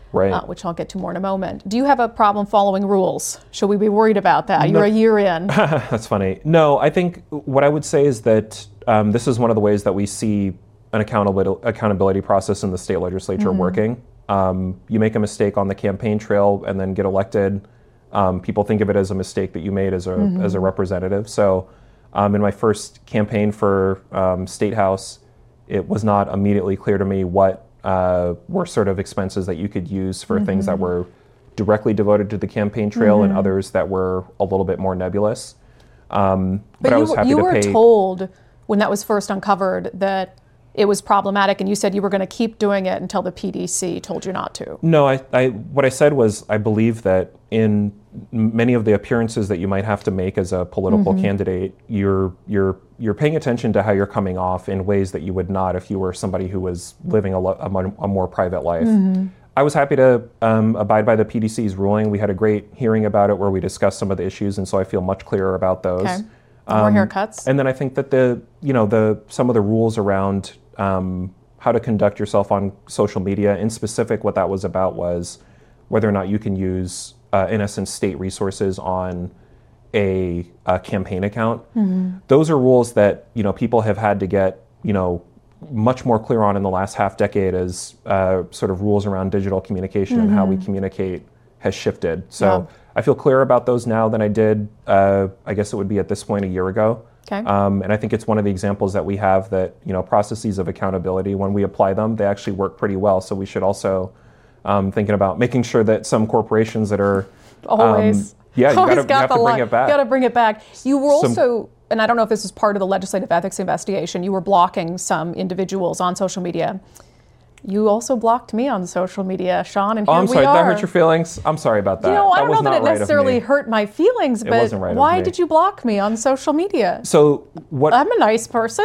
Right. uh, which I'll get to more in a moment. Do you have a problem following rules? Should we be worried about that? You're a year in. That's funny. No, I think what I would say is that um, this is one of the ways that we see an accountability accountability process in the state legislature Mm-hmm. working. Um, you make a mistake on the campaign trail and then get elected. Um, people think of it as a mistake that you made as a Mm-hmm. as a representative. So, um, in my first campaign for um, State House, it was not immediately clear to me what uh, were sort of expenses that you could use for mm-hmm. things that were directly devoted to the campaign trail mm-hmm. and others that were a little bit more nebulous. Um, but, but I you, was happy you to were pay. told when that was first uncovered that it was problematic, and you said you were going to keep doing it until the P D C told you not to. No, I, I what I said was I believe that in many of the appearances that you might have to make as a political mm-hmm. candidate, you're you're you're paying attention to how you're coming off in ways that you would not if you were somebody who was living a, lo- a, a more private life. Mm-hmm. I was happy to um, abide by the P D C's ruling. We had a great hearing about it where we discussed some of the issues, and so I feel much clearer about those. Okay. More um, haircuts. And then I think that the you know the some of the rules around um, how to conduct yourself on social media, in specific, what that was about was whether or not you can use, uh, in essence, state resources on a, a campaign account. Mm-hmm. Those are rules that you know people have had to get you know much more clear on in the last half decade as uh, sort of rules around digital communication mm-hmm. and how we communicate has shifted. So yeah. I feel clearer about those now than I did, uh, I guess it would be at this point a year ago. Okay. Um, and I think it's one of the examples that we have that, you know, processes of accountability, when we apply them, they actually work pretty well. So we should also um, thinking about making sure that some corporations that are always, um, yeah, you, always gotta, got you have the to bring line. it back. You got to bring it back. You were also, some, and I don't know if this is part of the legislative ethics investigation, you were blocking some individuals on social media. You also blocked me on social media, Sean, and here oh, I'm we sorry. are. Did that hurt your feelings? I'm sorry about that. You know, I that don't was know that not it right necessarily of me. hurt my feelings, It but wasn't right of why me. did you block me on social media? So what? I'm a nice person.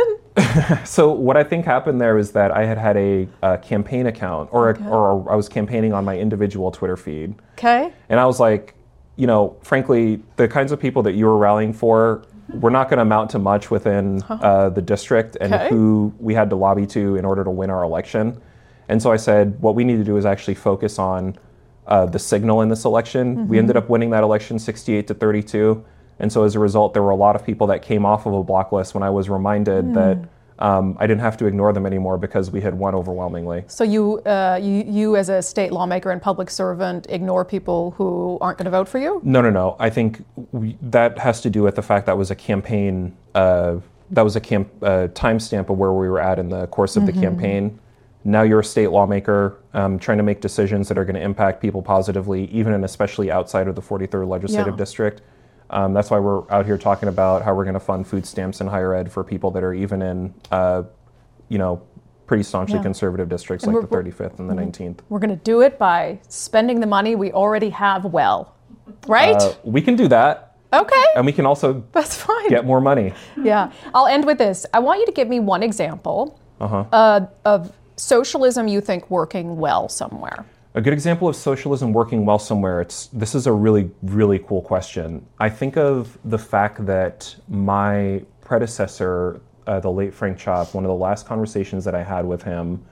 So what I think happened there is that I had had a, a campaign account, or Okay. a, or I was campaigning on my individual Twitter feed, Okay. and I was like, you know, frankly, the kinds of people that you were rallying for were not going to amount to much within huh. uh, the district, and Okay. who we had to lobby to in order to win our election. And so I said, what we need to do is actually focus on uh, the signal in this election. Mm-hmm. We ended up winning that election sixty-eight to thirty-two. And so as a result, there were a lot of people that came off of a block list when I was reminded mm. that um, I didn't have to ignore them anymore because we had won overwhelmingly. So you, uh, you, you as a state lawmaker and public servant ignore people who aren't going to vote for you? No, no, no. I think we, that has to do with the fact that was a campaign, uh, that was a camp, uh, timestamp of where we were at in the course of mm-hmm. the campaign. Now you're a state lawmaker um, trying to make decisions that are going to impact people positively, even and especially outside of the forty-third legislative yeah. district. Um, that's why we're out here talking about how we're going to fund food stamps in higher ed for people that are even in, uh, you know, pretty staunchly yeah. conservative districts and like the thirty-fifth and the nineteenth. We're going to do it by spending the money we already have well, right? Uh, we can do that. Okay. And we can also That's fine. get more money. Yeah. I'll end with this. I want you to give me one example uh-huh. uh, of socialism you think working well somewhere. A good example of socialism working well somewhere, it's this is a really, really cool question. I think of the fact that my predecessor, uh, the late Frank Chop, one of the last conversations that I had with him,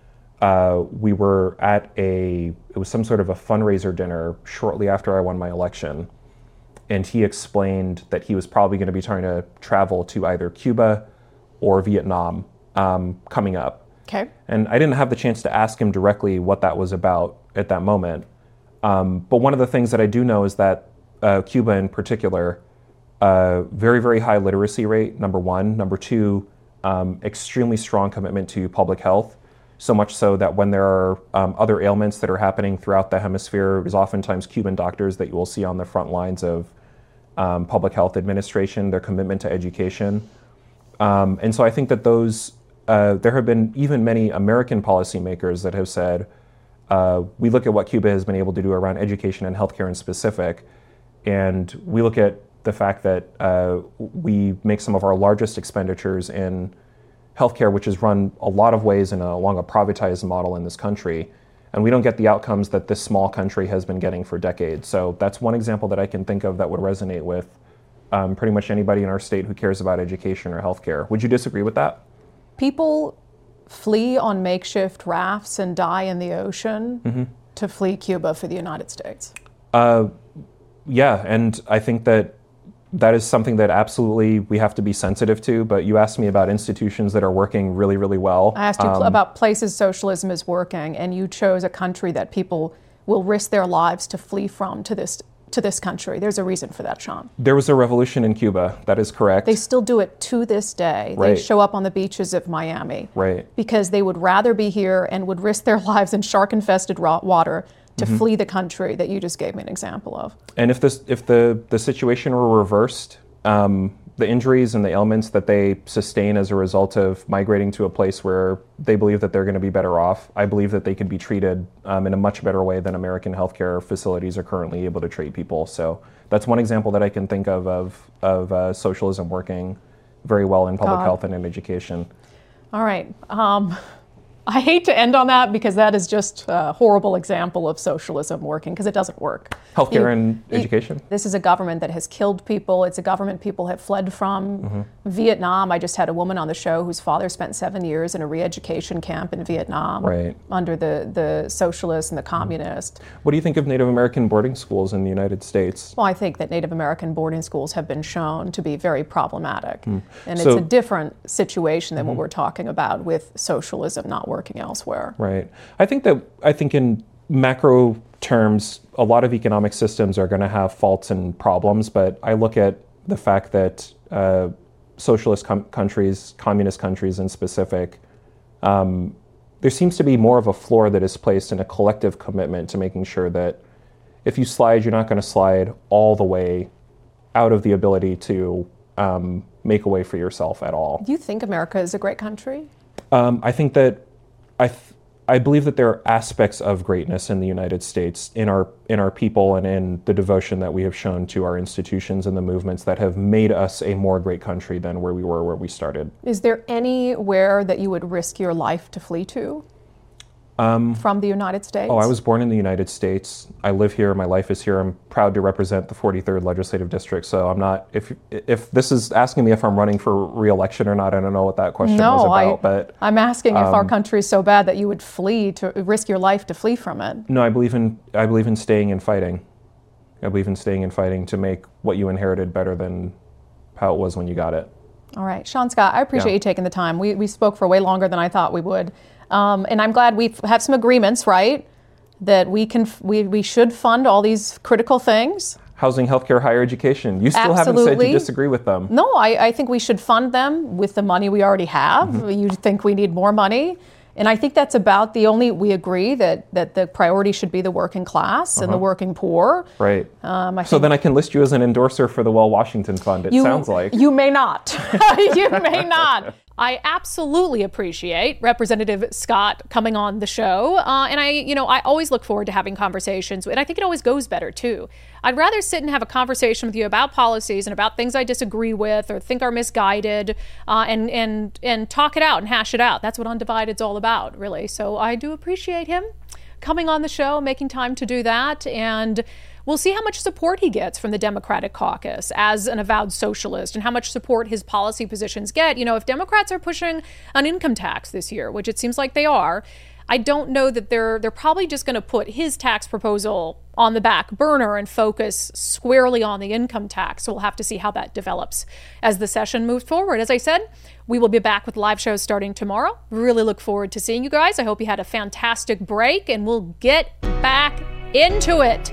uh, we were at a, it was some sort of a fundraiser dinner shortly after I won my election. And he explained that he was probably going to be trying to travel to either Cuba or Vietnam um, coming up. Okay. And I didn't have the chance to ask him directly what that was about at that moment. Um, but one of the things that I do know is that uh, Cuba in particular, uh, very, very high literacy rate, number one. Number two, um, extremely strong commitment to public health. So much so that when there are um, other ailments that are happening throughout the hemisphere, there's oftentimes Cuban doctors that you will see on the front lines of um, public health administration, their commitment to education. Um, and so I think that those Uh, there have been even many American policymakers that have said, uh, we look at what Cuba has been able to do around education and healthcare in specific, and we look at the fact that uh, we make some of our largest expenditures in healthcare, which is run a lot of ways in a, along a privatized model in this country, and we don't get the outcomes that this small country has been getting for decades. So that's one example that I can think of that would resonate with um, pretty much anybody in our state who cares about education or healthcare. Would you disagree with that? People flee on makeshift rafts and die in the ocean mm-hmm. to flee Cuba for the United States? Uh, yeah, and I think that that is something that absolutely we have to be sensitive to. But you asked me about institutions that are working really, really well. I asked you um, about places socialism is working, and you chose a country that people will risk their lives to flee from to this to this country. There's a reason for that, Sean. There was a revolution in Cuba. That is correct. They still do it to this day. Right. They show up on the beaches of Miami. Right. Because they would rather be here and would risk their lives in shark-infested water to mm-hmm. flee the country that you just gave me an example of. And if this, if the, the situation were reversed, um, the injuries and the ailments that they sustain as a result of migrating to a place where they believe that they're going to be better off, I believe that they could be treated um, in a much better way than American healthcare facilities are currently able to treat people. So that's one example that I can think of of, of uh, socialism working very well in public God. health and in education. All right. Um, I hate to end on that because that is just a horrible example of socialism working because it doesn't work. Healthcare you, and you, education? This is a government that has killed people. It's a government people have fled from. Mm-hmm. Vietnam, I just had a woman on the show whose father spent seven years in a re-education camp in Vietnam right. under the, the socialists and the communists. What do you think of Native American boarding schools in the United States? Well, I think that Native American boarding schools have been shown to be very problematic. Mm. And so, it's a different situation than mm-hmm. what we're talking about with socialism not working elsewhere. Right. I think that, I think in macro terms, a lot of economic systems are going to have faults and problems, but I look at the fact that uh, socialist com- countries, communist countries in specific, um, there seems to be more of a floor that is placed in a collective commitment to making sure that if you slide, you're not going to slide all the way out of the ability to um, make a way for yourself at all. Do you think America is a great country? Um, I think that I th- I believe that there are aspects of greatness in the United States, in our in our people and in the devotion that we have shown to our institutions and the movements that have made us a more great country than where we were where we started. Is there anywhere that you would risk your life to flee to? Um, from the United States? Oh, I was born in the United States. I live here. My life is here. I'm proud to represent the forty-third Legislative District. So I'm not, if if this is asking me if I'm running for re-election or not, I don't know what that question no, was about. I, but I'm asking um, if our country is so bad that you would flee, to risk your life to flee from it. No, I believe in I believe in staying and fighting. I believe in staying and fighting to make what you inherited better than how it was when you got it. All right. Sean Scott, I appreciate yeah. you taking the time. We we spoke for way longer than I thought we would. Um, and I'm glad we have some agreements, right? That we can, we, we should fund all these critical things. Housing, healthcare, higher education. You still Absolutely. haven't said you disagree with them. No, I, I think we should fund them with the money we already have. Mm-hmm. You think we need more money. And I think that's about the only, we agree that, that the priority should be the working class uh-huh. and the working poor. Right. Um, I so then I can list you as an endorser for the Well Washington Fund, it you, sounds like. You may not. You may not. I absolutely appreciate Representative Scott coming on the show. Uh, and I, you know, I always look forward to having conversations. And I think it always goes better, too. I'd rather sit and have a conversation with you about policies and about things I disagree with or think are misguided uh, and, and, and talk it out and hash it out. That's what Undivided's all about, really. So I do appreciate him coming on the show, making time to do that. And we'll see how much support he gets from the Democratic caucus as an avowed socialist and how much support his policy positions get. You know, if Democrats are pushing an income tax this year, which it seems like they are, I don't know that they're they're probably just going to put his tax proposal on the back burner and focus squarely on the income tax. So we'll have to see how that develops as the session moves forward. As I said, we will be back with live shows starting tomorrow. Really look forward to seeing you guys. I hope you had a fantastic break and we'll get back into it.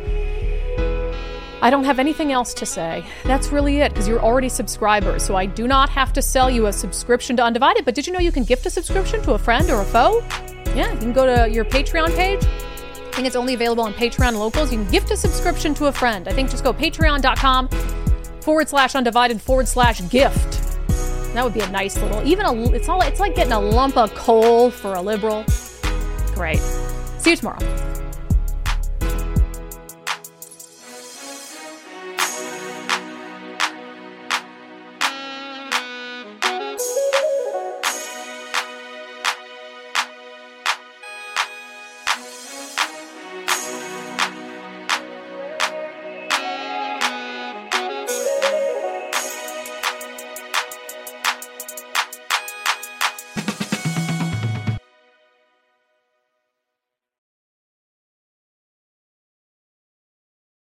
I don't have anything else to say. That's really it, because you're already subscribers, so I do not have to sell you a subscription to Undivided. But did you know you can gift a subscription to a friend or a foe? Yeah, you can go to your Patreon page. I think it's only available on Patreon Locals. You can gift a subscription to a friend. I think just go patreon.com forward slash undivided forward slash gift. That would be a nice little, even a, it's all, it's like getting a lump of coal for a liberal. Great. See you tomorrow.